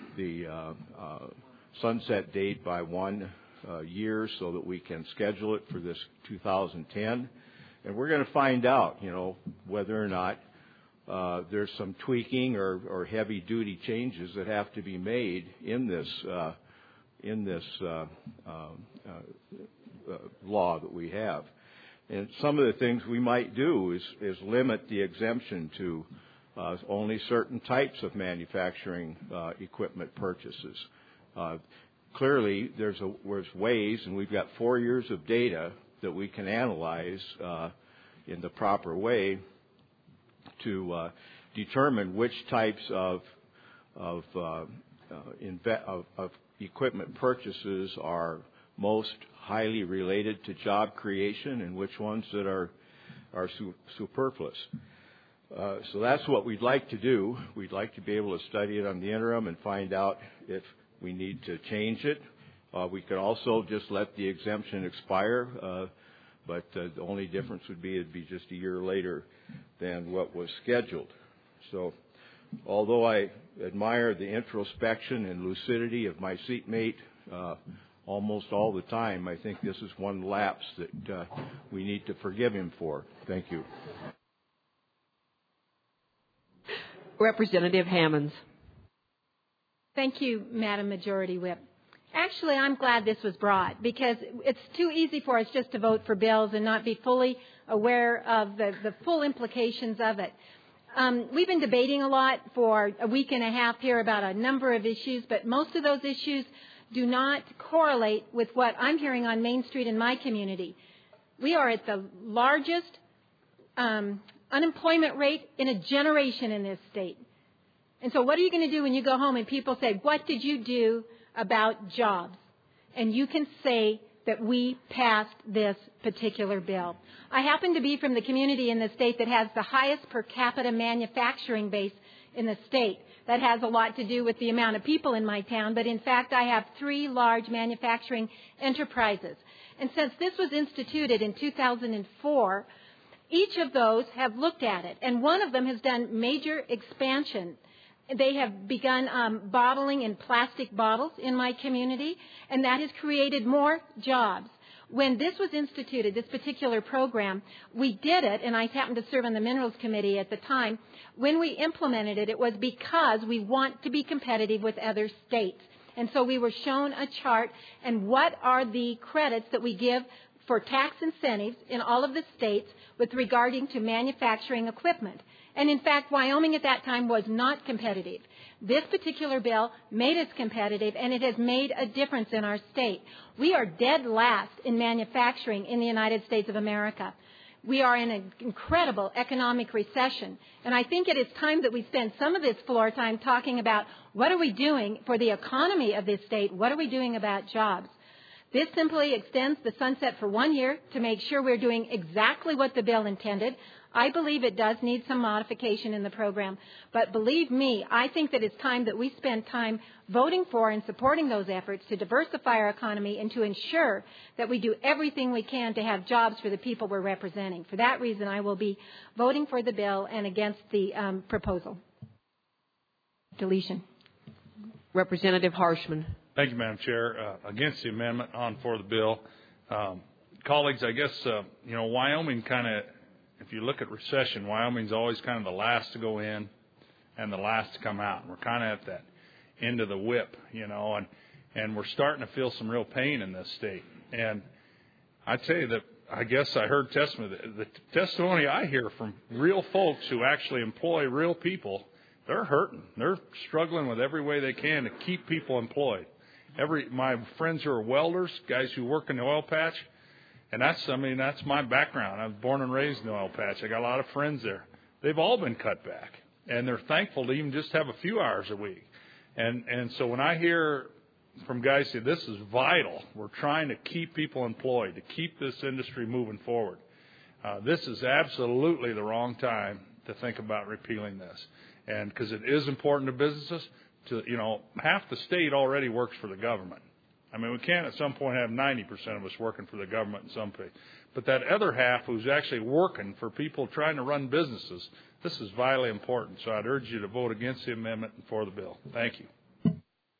Speaker 21: sunset date by 1 year so that we can schedule it for this 2010. And we're going to find out, you know, whether or not there's some tweaking or heavy-duty changes that have to be made in this law that we have. And some of the things we might do is limit the exemption to only certain types of manufacturing equipment purchases. Clearly, there's ways, and we've got 4 years of data that we can analyze in the proper way to determine which types of equipment purchases are most highly related to job creation and which ones that are superfluous. So that's what we'd like to do. We'd like to be able to study it on the interim and find out if we need to change it. We could also just let the exemption expire, but the only difference would be it'd be just a year later than what was scheduled. So although I admire the introspection and lucidity of my seatmate almost all the time, I think this is one lapse that we need to forgive him for. Thank you.
Speaker 18: Representative Hammonds.
Speaker 3: Thank you, Madam Majority Whip. Actually, I'm glad this was brought because it's too easy for us just to vote for bills and not be fully aware of the full implications of it. We've been debating a lot for a week and a half here about a number of issues, but most of those issues do not correlate with what I'm hearing on Main Street in my community. We are at the largest unemployment rate in a generation in this state. And so what are you going to do when you go home and people say, what did you do about jobs? And you can say that we passed this particular bill. I happen to be from the community in the state that has the highest per capita manufacturing base in the state. That has a lot to do with the amount of people in my town, but in fact I have 3 large manufacturing enterprises. And since this was instituted in 2004, each of those have looked at it, and one of them has done major expansion. They have begun bottling in plastic bottles in my community, and that has created more jobs. When this was instituted, this particular program, we did it, and I happened to serve on the Minerals Committee at the time. When we implemented it, it was because we want to be competitive with other states. And so we were shown a chart and what are the credits that we give for tax incentives in all of the states with regarding to manufacturing equipment. And in fact, Wyoming at that time was not competitive. This particular bill made us competitive, and it has made a difference in our state. We are dead last in manufacturing in the United States of America. We are in an incredible economic recession, and I think it is time that we spend some of this floor time talking about what are we doing for the economy of this state, what are we doing about jobs. This simply extends the sunset for 1 year to make sure we're doing exactly what the bill intended. I believe it does need some modification in the program, but believe me, I think that it's time that we spend time voting for and supporting those efforts to diversify our economy and to ensure that we do everything we can to have jobs for the people we're representing. For that reason, I will be voting for the bill and against the proposal. Deletion.
Speaker 18: Representative Harshman.
Speaker 12: Thank you, Madam Chair. Against the amendment, on for the bill. Colleagues, I guess, Wyoming kind of, if you look at recession, Wyoming's always kind of the last to go in and the last to come out. We're kind of at that end of the whip, and we're starting to feel some real pain in this state. And I tell you that I guess I heard testimony. The testimony I hear from real folks who actually employ real people, they're hurting. They're struggling with every way they can to keep people employed. My friends who are welders, guys who work in the oil patch, and that's my background. I was born and raised in the oil patch. I got a lot of friends there. They've all been cut back, and they're thankful to even just have a few hours a week. And so when I hear from guys say this is vital, we're trying to keep people employed, to keep this industry moving forward. This is absolutely the wrong time to think about repealing this, and because it is important to businesses. Half the state already works for the government. I mean, we can't at some point have 90% of us working for the government in some place. But that other half who's actually working for people trying to run businesses, this is vitally important. So I'd urge you to vote against the amendment and for the bill. Thank you.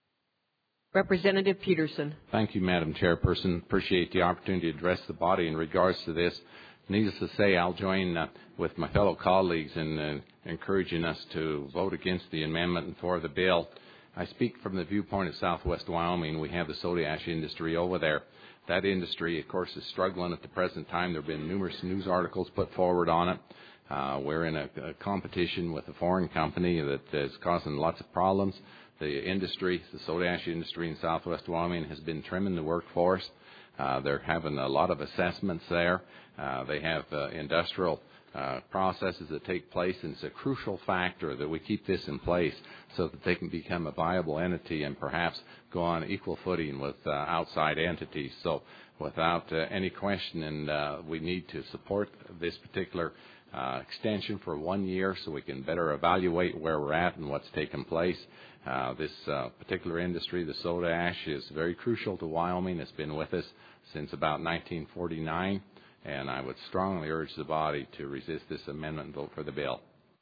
Speaker 18: Representative Peterson.
Speaker 22: Thank you, Madam Chairperson. Appreciate the opportunity to address the body in regards to this. Needless to say, I'll join with my fellow colleagues in encouraging us to vote against the amendment and for the bill. I speak from the viewpoint of southwest Wyoming. We have the soda ash industry over there. That industry, of course, is struggling at the present time. There have been numerous news articles put forward on it. We're in a competition with a foreign company that is causing lots of problems. The industry, the soda ash industry in southwest Wyoming, has been trimming the workforce. They're having a lot of assessments there. They have industrial processes that take place, and it's a crucial factor that we keep this in place so that they can become a viable entity and perhaps go on equal footing with outside entities. So without any question, we need to support this particular extension for 1 year so we can better evaluate where we're at and what's taken place. This particular industry, the soda ash, is very crucial to Wyoming. It's been with us since about 1949, and I would strongly urge the body to resist this amendment and vote for the bill.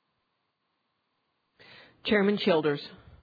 Speaker 18: Chairman Childers.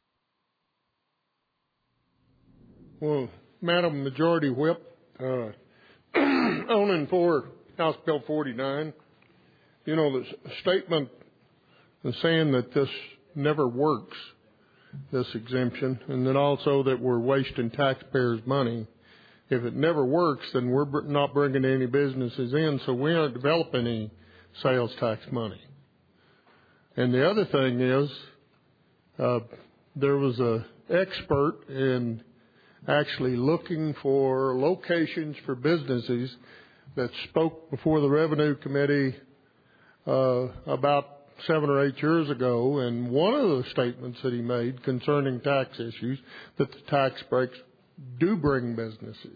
Speaker 17: Well, Madam Majority Whip, on and for House Bill 49, you know, the statement is saying that this never works, this exemption, and then also that we're wasting taxpayers' money. If it never works, then we're not bringing any businesses in, so we aren't developing any sales tax money. And the other thing is, there was an expert in actually looking for locations for businesses that spoke before the Revenue Committee about 7 or 8 years ago, and one of the statements that he made concerning tax issues, that the tax breaks do bring businesses.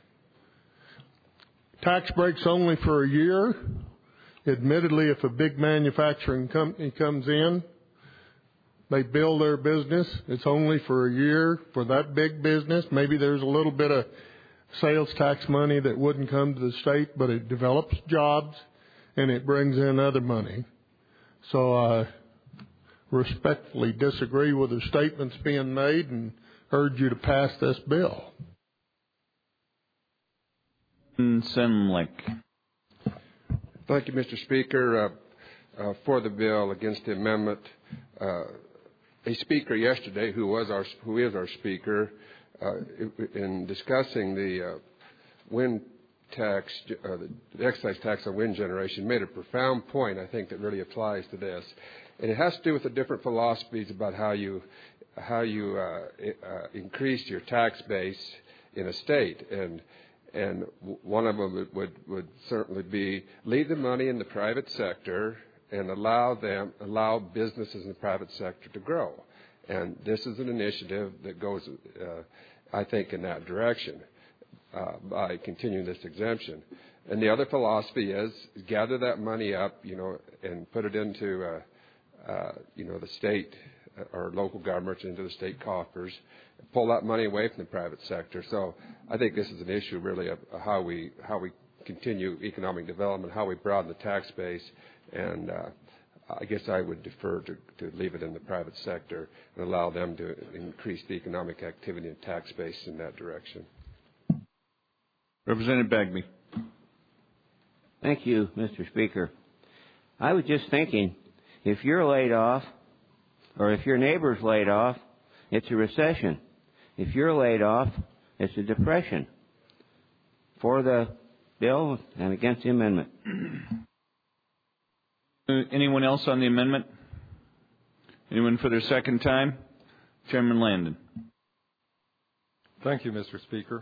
Speaker 17: Tax breaks only for a year. Admittedly, if a big manufacturing company comes in, they build their business, it's only for a year for that big business. Maybe there's a little bit of sales tax money that wouldn't come to the state, but it develops jobs and it brings in other money. So I respectfully disagree with the statements being made and urge you to pass this bill.
Speaker 6: Senlick.
Speaker 7: Thank you, Mr. Speaker. For the bill, against the amendment, a speaker yesterday, who is our speaker, in discussing the wind tax, the excise tax on wind generation, made a profound point, I think, that really applies to this. And it has to do with the different philosophies about how you increase your tax base in a state. And one of them would certainly be leave the money in the private sector and allow businesses in the private sector to grow. And this is an initiative that goes, I think, in that direction by continuing this exemption. And the other philosophy is gather that money up, and put it into, the state or local governments, into the state coffers, pull that money away from the private sector. So I think this is an issue really of how we continue economic development, how we broaden the tax base, and I guess I would defer to leave it in the private sector and allow them to increase the economic activity and tax base in that direction.
Speaker 6: Representative Bagby.
Speaker 10: Thank you, Mr. Speaker. I was just thinking, if you're laid off, or if your neighbor's laid off, it's a recession. If you're laid off, it's a depression. For the bill and against the amendment.
Speaker 6: Anyone else on the amendment? Anyone for their second time? Chairman Landon.
Speaker 16: Thank you, Mr. Speaker.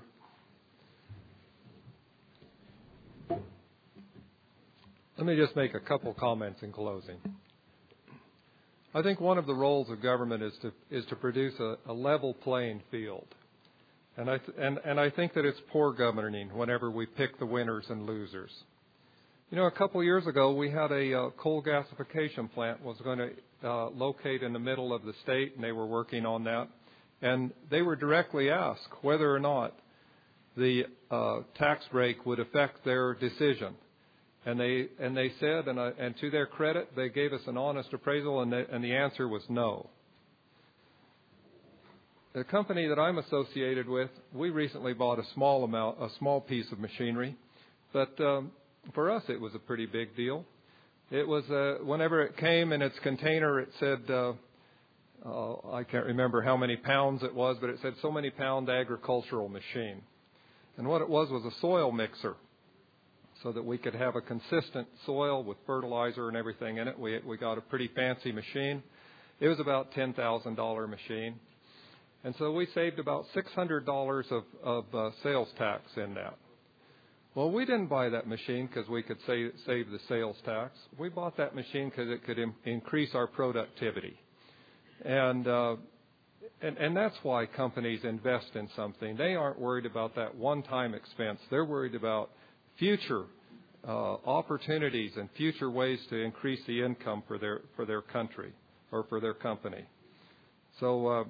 Speaker 16: Let me just make a couple comments in closing. I think one of the roles of government is to produce a level playing field, and I think that it's poor governing whenever we pick the winners and losers. A couple of years ago, we had a coal gasification plant was going to locate in the middle of the state, and they were working on that. And they were directly asked whether or not the tax break would affect their decision. And they said, and to their credit, they gave us an honest appraisal, and the answer was no. The company that I'm associated with, we recently bought a small piece of machinery, but for us, it was a pretty big deal. It was, whenever it came in its container, it said, I can't remember how many pounds it was, but it said so many pound agricultural machine. And what it was a soil mixer so that we could have a consistent soil with fertilizer and everything in it. We got a pretty fancy machine. It was about a $10,000 machine. And so we saved about $600 of sales tax in that. Well, we didn't buy that machine because we could save the sales tax. We bought that machine because it could increase our productivity. And that's why companies invest in something. They aren't worried about that one-time expense. They're worried about future opportunities and future ways to increase the income for their country or for their company. So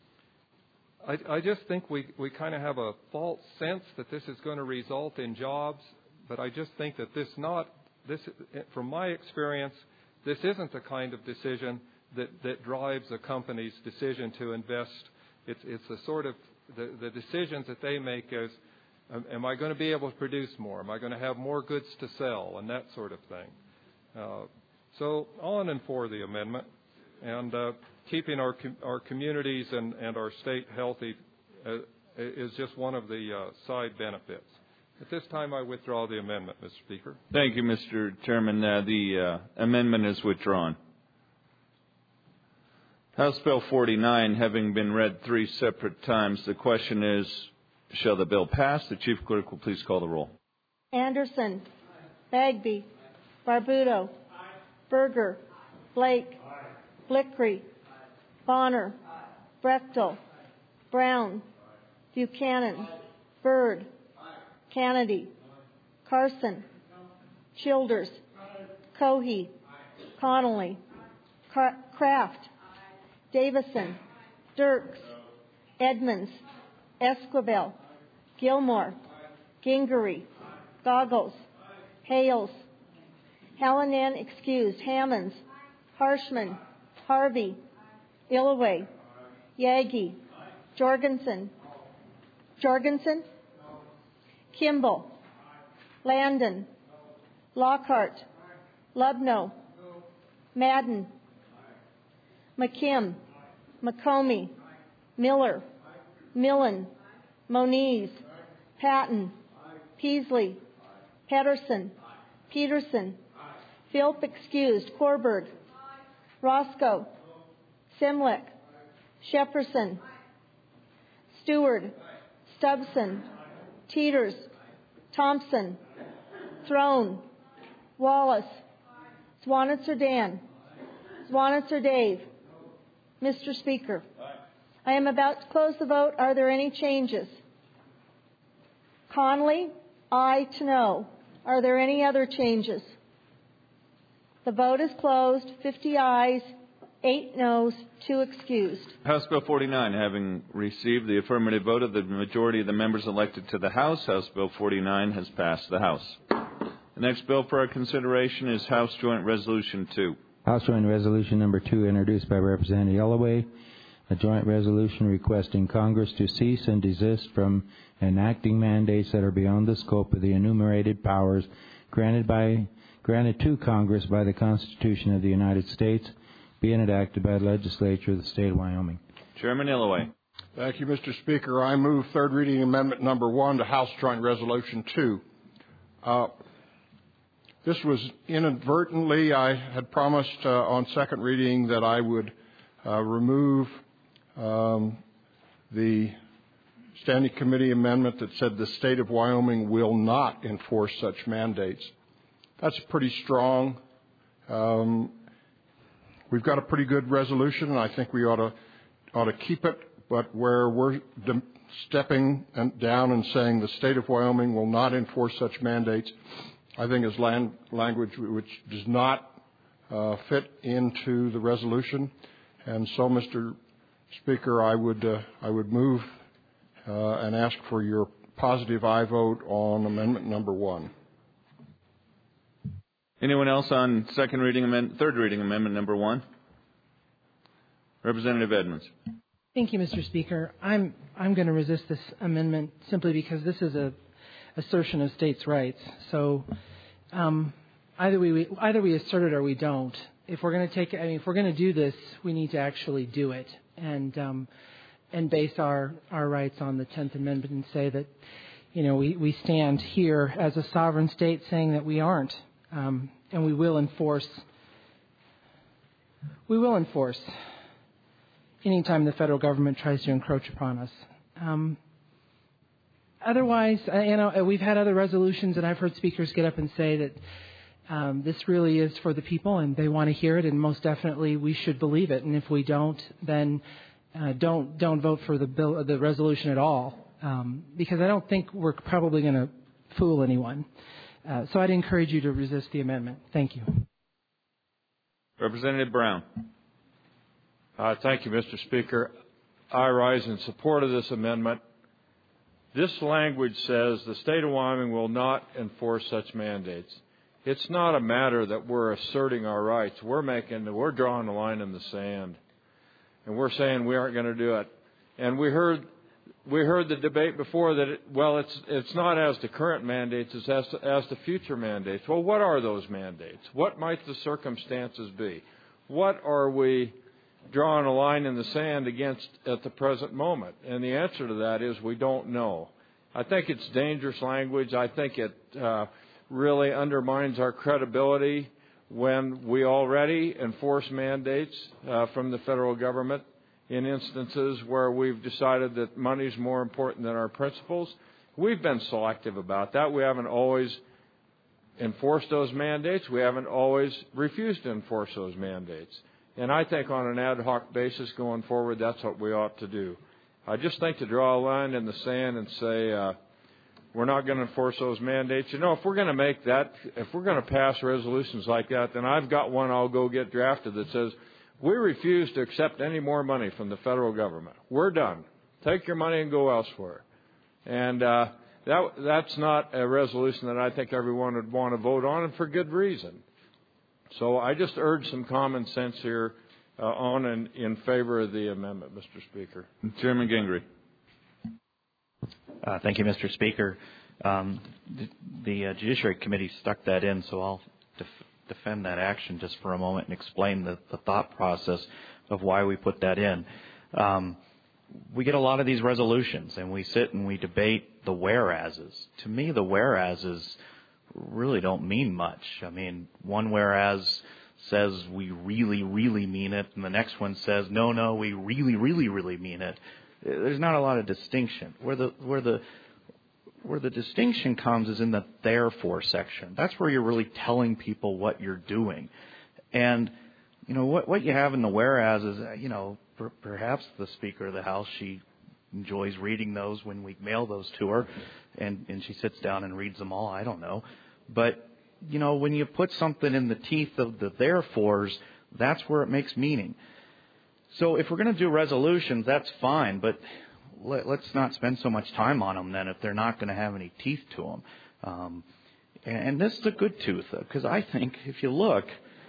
Speaker 16: I just think we kind of have a false sense that this is going to result in jobs, but I just think that from my experience, this isn't the kind of decision that drives a company's decision to invest. It's the sort of the decisions that they make is, am I going to be able to produce more? Am I going to have more goods to sell? And that sort of thing. So on and for the amendment. And keeping our communities and our state healthy is just one of the side benefits. At this time, I withdraw the amendment, Mr. Speaker.
Speaker 6: Thank you, Mr. Chairman. The amendment is withdrawn. House Bill 49 having been read 3 separate times, the question is, shall the bill pass? The Chief Clerk will please call the roll.
Speaker 2: Anderson. Bagby. Barbuto. Berger. Blake. Blickery. Bonner. Brechtel. Brown. Buchanan. Byrd. Kennedy. Carson. Childers. Cohey. Connolly. Kraft. Davison. Dirks. Edmonds. Esquivel. Gilmore. Gingery. Goggles. Hales. Hallinan excused. Hammonds. Harshman. Harvey. Illaway. Yagi. Jorgensen. Kimball. Landon. Lockhart. Lubno. Madden. McKim. McComey. Miller. Millen. Moniz. Patton. Peasley. Pedersen. Peterson. Philp excused. Corberg. Roscoe. Simlick. Shefferson. Stewart. Stubson. Teeters. Thompson. Throne. Wallace. Swanitzer Dan. Swanitzer Dave. Mr. Speaker, I am about to close the vote. Are there any changes? Conley, aye to no. Are there any other changes? The vote is closed. 50 ayes, 8 noes, 2 excused.
Speaker 6: House Bill 49 having received the affirmative vote of the majority of the members elected to the House, House Bill 49 has passed the House. The next bill for our consideration is House Joint Resolution 2.
Speaker 4: House Joint Resolution number 2, introduced by Representative Yelloway, a joint resolution requesting Congress to cease and desist from enacting mandates that are beyond the scope of the enumerated powers granted to Congress by the Constitution of the United States, being enacted by the legislature of the state of Wyoming.
Speaker 6: Chairman Illaway.
Speaker 17: Thank you, Mr. Speaker. I move third reading amendment number 1 to House Joint Resolution 2. This was inadvertently, I had promised on second reading that I would remove the standing committee amendment that said the state of Wyoming will not enforce such mandates. That's pretty strong. We've got a pretty good resolution, and I think we ought to keep it. But where we're stepping down and saying the state of Wyoming will not enforce such mandates, I think is language which does not fit into the resolution. And so, Mr. Speaker, I would move and ask for your positive aye vote on amendment number 1.
Speaker 6: Anyone else on third reading amendment number 1? Representative Edmonds.
Speaker 9: Thank you, Mr. Speaker. I'm going to resist this amendment simply because this is a assertion of states' rights. So either we assert it or we don't. If we're going to do this, we need to actually do it and base our rights on the 10th Amendment and say that we stand here as a sovereign state saying that we aren't, and we will enforce. We will enforce anytime the federal government tries to encroach upon us. Otherwise, we've had other resolutions, and I've heard speakers get up and say that this really is for the people, and they want to hear it, and most definitely we should believe it. And if we don't, then don't vote for the resolution at all, because I don't think we're probably going to fool anyone. So I'd encourage you to resist the amendment. Thank you.
Speaker 6: Representative Brown.
Speaker 21: Thank you, Mr. Speaker. I rise in support of this amendment. This language says the state of Wyoming will not enforce such mandates. It's not a matter that we're asserting our rights. We're drawing a line in the sand, and we're saying we aren't going to do it. And we heard the debate before that it's not as to current mandates, it's as to future mandates. Well, what are those mandates? What might the circumstances be? What are we drawing a line in the sand against at the present moment? And the answer to that is we don't know. I think it's dangerous language. I think it really undermines our credibility when we already enforce mandates from the federal government in instances where we've decided that money is more important than our principles. We've been selective about that. We haven't always enforced those mandates. We haven't always refused to enforce those mandates. And I think on an ad hoc basis going forward, that's what we ought to do. I just think to draw a line in the sand and say we're not going to enforce those mandates. If we're going to make that, if we're going to pass resolutions like that, then I've got one I'll go get drafted that says we refuse to accept any more money from the federal government. We're done. Take your money and go elsewhere. And that's not a resolution that I think everyone would want to vote on, and for good reason. So I just urge some common sense here on and in favor of the amendment, Mr. Speaker.
Speaker 6: Chairman Gingrey.
Speaker 11: Thank you, Mr. Speaker. The Judiciary Committee stuck that in, so I'll defend that action just for a moment and explain the thought process of why we put that in. We get a lot of these resolutions, and we sit and we debate the whereases. To me, the whereases really don't mean much. I mean, one whereas says we really, really mean it, and the next one says, no, we really, really, really mean it. There's not a lot of distinction. Where the distinction comes is in the therefore section. That's where you're really telling people what you're doing. And, what you have in the whereas is, perhaps the Speaker of the House, she enjoys reading those when we mail those to her, and she sits down and reads them all. I don't know. But, when you put something in the teeth of the therefores, that's where it makes meaning. So if we're going to do resolutions, that's fine, but let's not spend so much time on them then if they're not going to have any teeth to them. And this is a good tooth, because I think if you look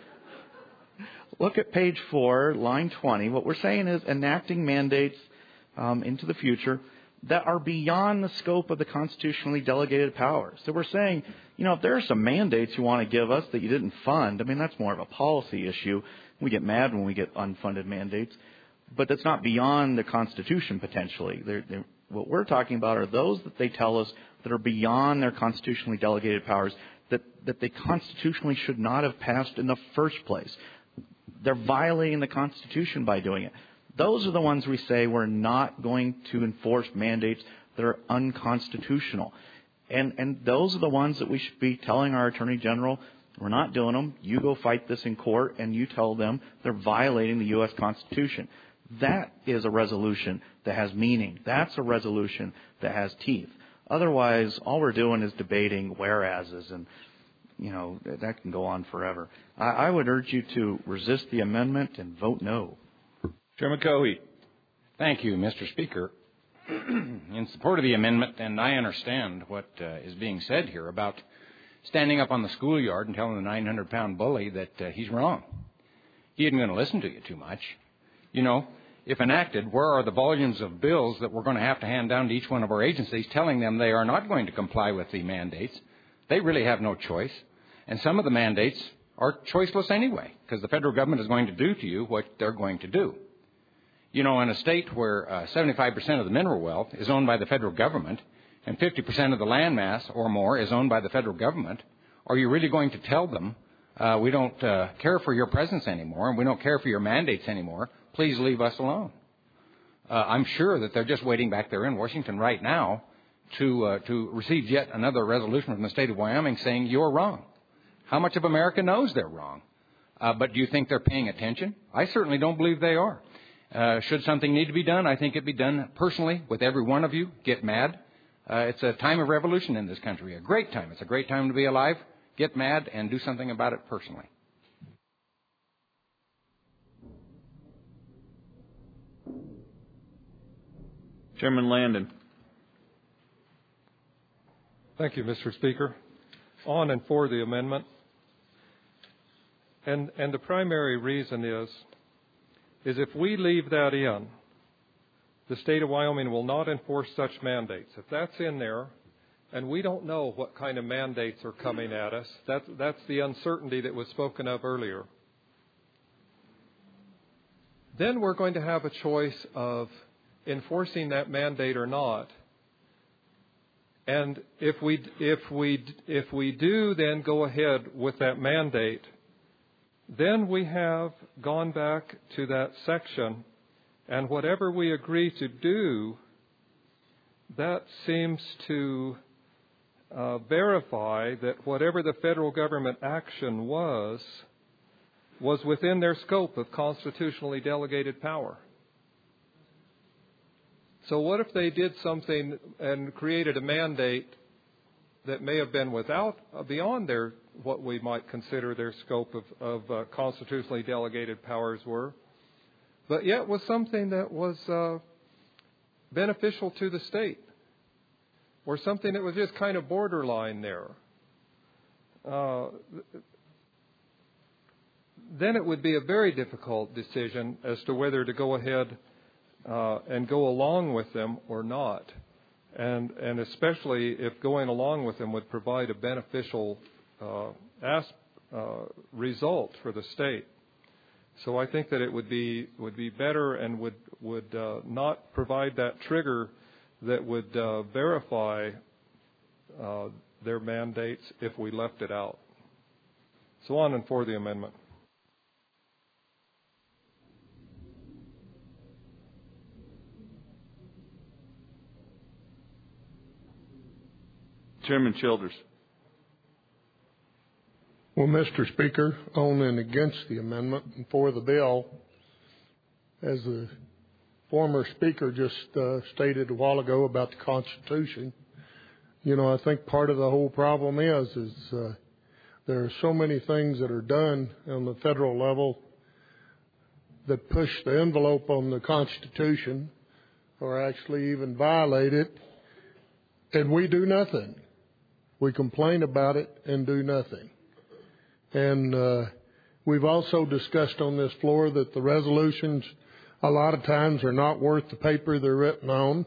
Speaker 11: at page 4, line 20, what we're saying is enacting mandates into the future that are beyond the scope of the constitutionally delegated powers. So we're saying, if there are some mandates you want to give us that you didn't fund, that's more of a policy issue. We get mad when we get unfunded mandates, but that's not beyond the Constitution potentially. What we're talking about are those that they tell us that are beyond their constitutionally delegated powers, that they constitutionally should not have passed in the first place. They're violating the Constitution by doing it. Those are the ones we say we're not going to enforce mandates that are unconstitutional. And those are the ones that we should be telling our Attorney General, we're not doing them. You go fight this in court, and you tell them they're violating the U.S. Constitution. That is a resolution that has meaning. That's a resolution that has teeth. Otherwise, all we're doing is debating whereases, and, that can go on forever. I would urge you to resist the amendment and vote no.
Speaker 6: Chairman Cohey.
Speaker 13: Thank you, Mr. Speaker. In support of the amendment, and I understand what is being said here about standing up on the schoolyard and telling the 900-pound bully that he's wrong. He isn't going to listen to you too much. If enacted, where are the volumes of bills that we're going to have to hand down to each one of our agencies telling them they are not going to comply with the mandates? They really have no choice. And some of the mandates are choiceless anyway, because the federal government is going to do to you what they're going to do. In a state where 75% of the mineral wealth is owned by the federal government, and 50% of the land mass or more is owned by the federal government, are you really going to tell them, we don't care for your presence anymore and we don't care for your mandates anymore, please leave us alone? I'm sure that they're just waiting back there in Washington right now to receive yet another resolution from the state of Wyoming saying you're wrong. How much of America knows they're wrong? But do you think they're paying attention? I certainly don't believe they are. Should something need to be done, I think it be done personally with every one of you. Get mad. It's a time of revolution in this country, a great time. It's a great time to be alive. Get mad and do something about it personally.
Speaker 6: Chairman Landon.
Speaker 16: Thank you, Mr. Speaker. On and for the amendment. And the primary reason is if we leave that in, the state of Wyoming will not enforce such mandates. If that's in there, and we don't know what kind of mandates are coming at us, that's the uncertainty that was spoken of earlier. Then we're going to have a choice of enforcing that mandate or not. And if we do then go ahead with that mandate, then we have gone back to that section, and whatever we agree to do, that seems to verify that whatever the federal government action was within their scope of constitutionally delegated power. So what if they did something and created a mandate that may have been beyond their what we might consider their scope of constitutionally delegated powers were, but yet was something that was beneficial to the state, or something that was just kind of borderline there? Then it would be a very difficult decision as to whether to go ahead and go along with them or not, and especially if going along with them would provide a beneficial result for the state. So I think that it would be better and would not provide that trigger that would verify their mandates if we left it out. So on and for the amendment.
Speaker 6: Chairman Childers.
Speaker 17: Well, Mr. Speaker, on and against the amendment and for the bill, as the former speaker just stated a while ago about the Constitution, I think part of the whole problem is there are so many things that are done on the federal level that push the envelope on the Constitution or actually even violate it, and we do nothing. We complain about it and do nothing. And we've also discussed on this floor that the resolutions a lot of times are not worth the paper they're written on.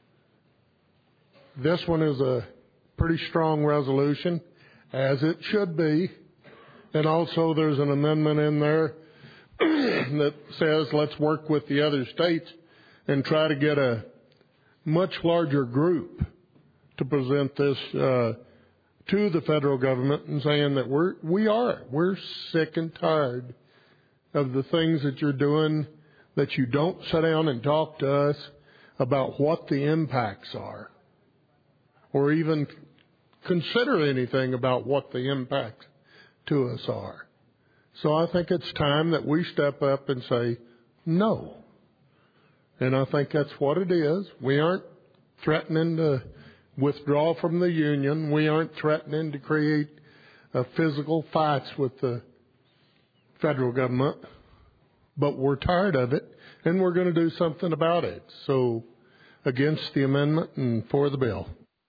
Speaker 17: This one is a pretty strong resolution, as it should be. And also there's an amendment in there that says let's work with the other states and try to get a much larger group to present this to the federal government and saying that we're sick and tired of the things that you're doing, that you don't sit down and talk to us about what the impacts are, or even consider anything about what the impacts to us are. So I think it's time that we step up and say no. And I think that's what it is. We aren't threatening to withdraw from the union. We aren't threatening to create physical fights with the federal government, but we're tired of it, and we're going to do something about it. So against the amendment and for the bill.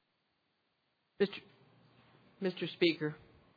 Speaker 18: Mr. Speaker.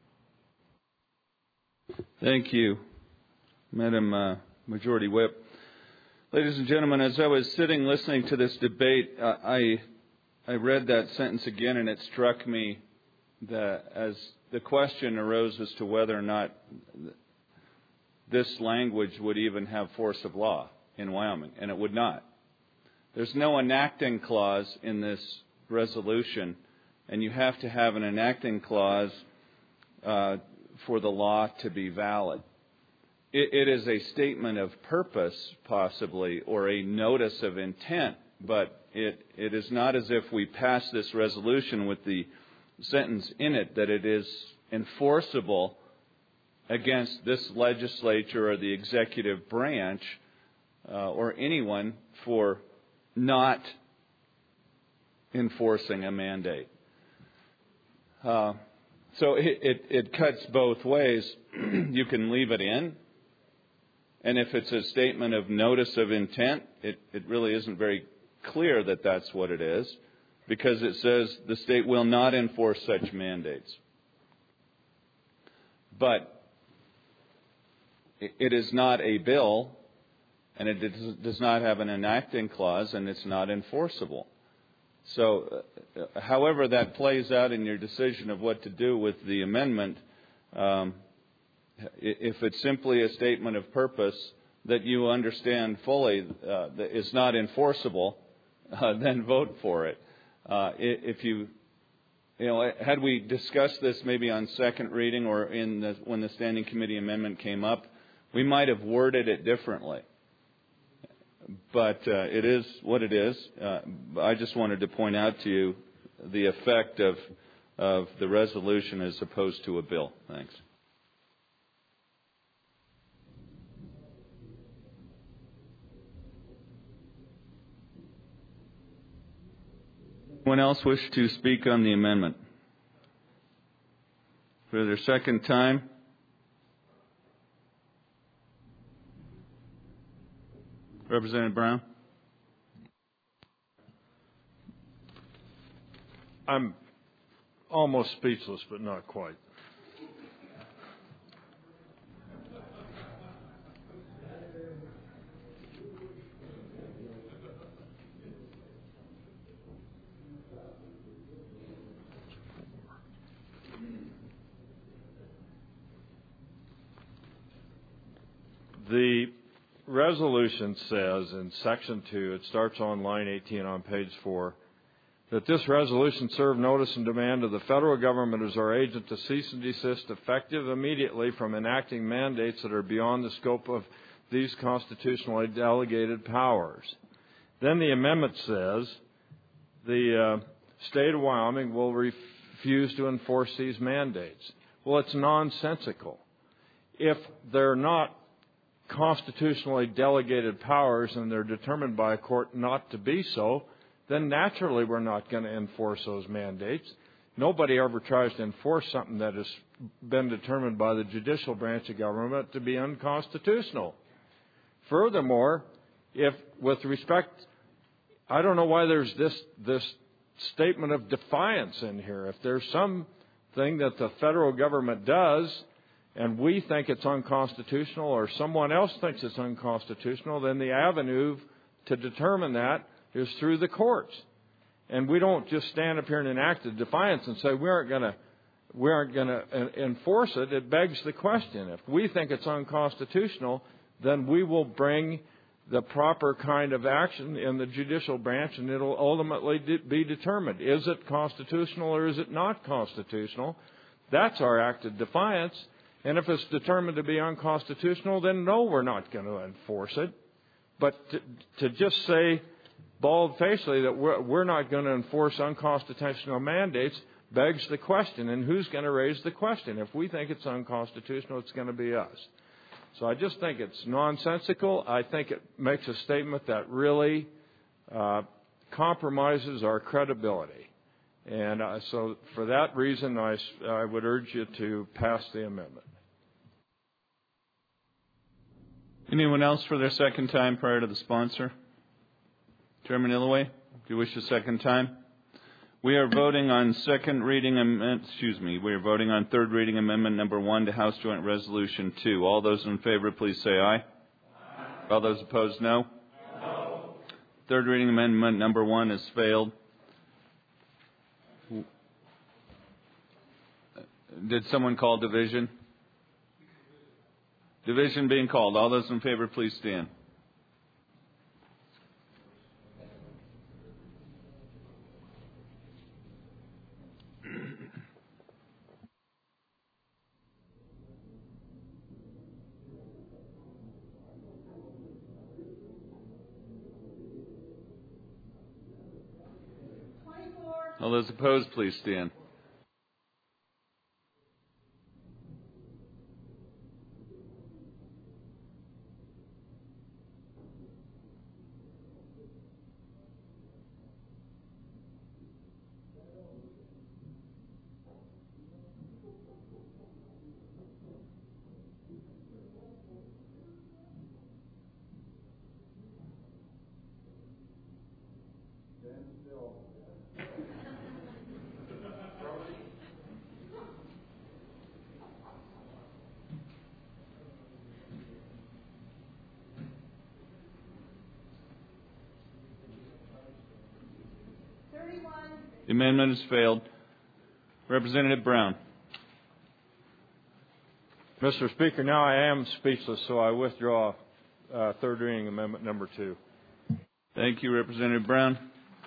Speaker 6: Thank you, Madam Majority Whip. Ladies and gentlemen, as I was sitting listening to this debate, I read that sentence again, and it struck me that as the question arose as to whether or not this language would even have force of law in Wyoming, and it would not. There's no enacting clause in this resolution, and you have to have an enacting clause for the law to be valid. It is a statement of purpose, possibly, or a notice of intent, but it is not as if we pass this resolution with the sentence in it that it is enforceable against this legislature or the executive branch or anyone for not enforcing a mandate. So it cuts both ways. You can leave it in, and if it's a statement of notice of intent, it really isn't very clear that that's what it is, because it says the state will not enforce such mandates. But it is not a bill, and it does not have an enacting clause, and it's not enforceable. So, however that plays out in your decision of what to do with the amendment, if it's simply a statement of purpose that you understand fully that is not enforceable, then vote for it. If you know, had we discussed this maybe on second reading or when the standing committee amendment came up, we might have worded it differently. But it is what it is. I just wanted to point out to you the effect of the resolution as opposed to a bill. Thanks. Anyone else wish to speak on the amendment? For their second time? Representative Brown?
Speaker 16: I'm almost speechless, but not quite. The resolution says in Section 2, it starts on line 18 on page 4, that this resolution serve notice and demand of the federal government as our agent to cease and desist effective immediately from enacting mandates that are beyond the scope of these constitutionally delegated powers. Then the amendment says the state of Wyoming will refuse to enforce these mandates. Well, it's nonsensical. If they're not constitutionally delegated powers and they're determined by a court not to be so, then naturally we're not going to enforce those mandates. Nobody ever tries to enforce something that has been determined by the judicial branch of government to be unconstitutional. Furthermore, if with respect, I don't know why there's this statement of defiance in here. If there's something that the federal government does and we think it's unconstitutional or someone else thinks it's unconstitutional, then the avenue to determine that is through the courts. And we don't just stand up here and enact a defiance and say we aren't going to enforce it. It begs the question. If we think it's unconstitutional, then we will bring the proper kind of action in the judicial branch, and it'll ultimately be determined. Is it constitutional or is it not constitutional? That's our act of defiance. And if it's determined to be unconstitutional, then no, we're not going to enforce it. But to just say bald-facedly that we're not going to enforce unconstitutional mandates begs the question. And who's going to raise the question? If we think it's unconstitutional, it's going to be us. So I just think it's nonsensical. I think it makes a statement that really compromises our credibility. And so for that reason, I would urge you to pass the amendment.
Speaker 6: Anyone else for their second time prior to the sponsor? Chairman Illoway, do you wish a second time? We are voting on we are voting on third reading amendment number 1 to House Joint Resolution 2. All those in favor, please say aye. Aye. All those opposed, no. No. Third reading amendment number 1 has failed. Did someone call division? Division being called. All those in favor, please stand. All those opposed, please stand. The amendment has failed. Representative Brown.
Speaker 16: Mr. Speaker, now I am speechless, so I withdraw third reading amendment number 2.
Speaker 6: Thank you, Representative Brown.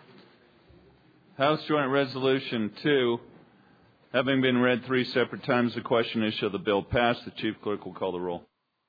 Speaker 6: House Joint Resolution 2, having been read 3 separate times, the question is, shall the bill pass? The Chief Clerk will call the roll.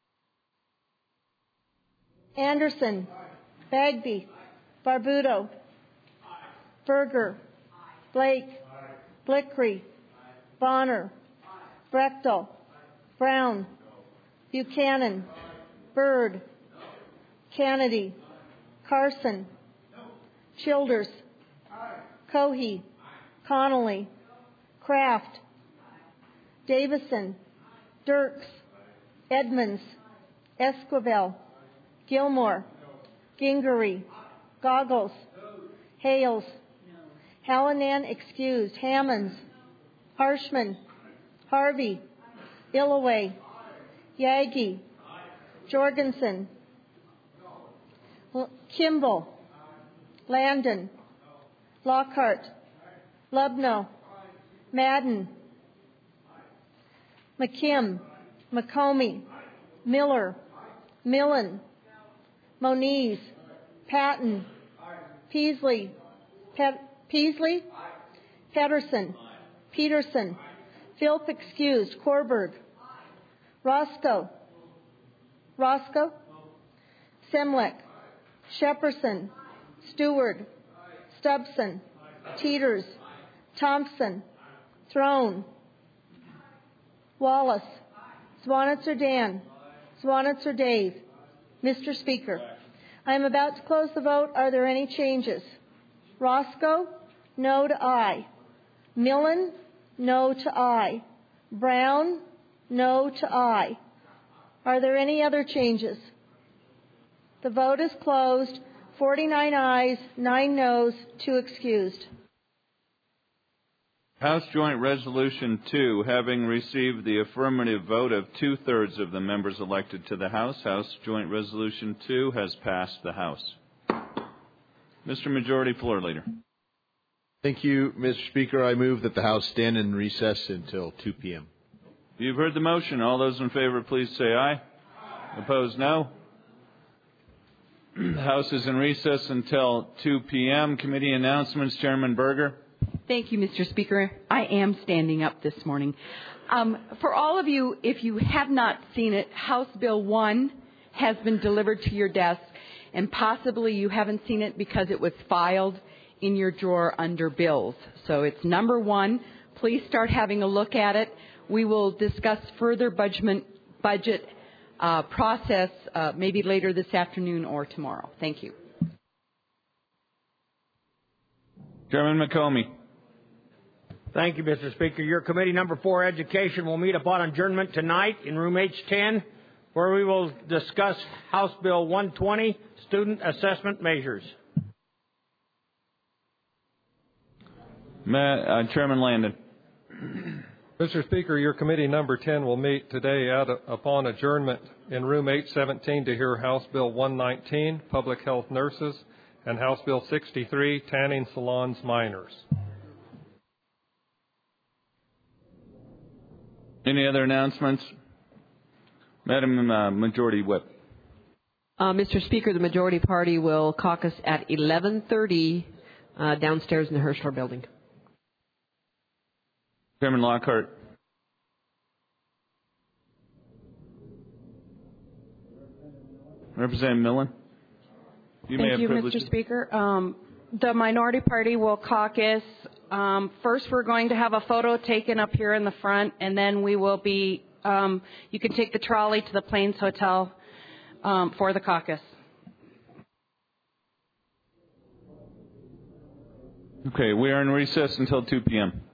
Speaker 2: Anderson. Bagby. Barbuto. Berger. Blake. Blickery. Bonner. Brechtel. Brown. Buchanan. Byrd. Kennedy. Carson. Childers. Cohey. Connolly. Kraft. Davison. Dirks. Edmonds. Esquivel. Gilmore. Gingery. Goggles. Hales. Hallinan excused. Hammonds. Harshman. Harvey. Illaway. Yagi. Jorgensen. Kimball. Landon. Lockhart. Lubno. Madden. McKim. McComey. Miller. Millen. Moniz. Patton. Peasley. Peasley. Pedersen. Peterson. Philp excused. Korberg. Roscoe. Roscoe. Semlek. Shepperson. Stewart. Stubson. Teeters. Thompson. Throne. Wallace. Swanitzer Dan. Swanitzer Dave. Mr. Speaker, I am about to close the vote. Are there any changes? Roscoe? No to aye. Millen? No to aye. Brown? No to aye. Are there any other changes? The vote is closed. 49 ayes, 9 noes, 2 excused.
Speaker 6: House Joint Resolution 2, having received the affirmative vote of 2/3 of the members elected to the House, House Joint Resolution 2 has passed the House. Mr. Majority Floor Leader.
Speaker 20: Thank you, Mr. Speaker. I move that the House stand in recess until 2 p.m.
Speaker 6: You've heard the motion. All those in favor, please say aye. Opposed, no. The House is in recess until 2 p.m. Committee announcements. Chairman Berger.
Speaker 14: Thank you, Mr. Speaker. I am standing up this morning. For all of you, if you have not seen it, House Bill 1 has been delivered to your desk, and possibly you haven't seen it because it was filed in your drawer under bills. So it's number 1. Please start having a look at it. We will discuss further budget process maybe later this afternoon or tomorrow. Thank you.
Speaker 6: Chairman McComey.
Speaker 19: Thank you, Mr. Speaker. Your committee number 4, Education, will meet upon adjournment tonight in room H10, where we will discuss House Bill 120, Student Assessment Measures.
Speaker 6: Chairman Landon.
Speaker 16: Mr. Speaker, your committee number 10 will meet today upon adjournment in room 817 to hear House Bill 119, Public Health Nurses, and House Bill 63, Tanning Salons Minors.
Speaker 6: Any other announcements? Madam Majority Whip.
Speaker 18: Mr. Speaker, the Majority Party will caucus at 11:30 downstairs in the Hirschler Building.
Speaker 6: Chairman Lockhart. Representative Millen.
Speaker 15: Thank you, Mr. Speaker. The Minority Party will caucus
Speaker 8: First, we're going to have a photo taken up here in the front, and then we will be, you can take the trolley to the Plains Hotel for the caucus.
Speaker 6: Okay, we are in recess until 2 p.m.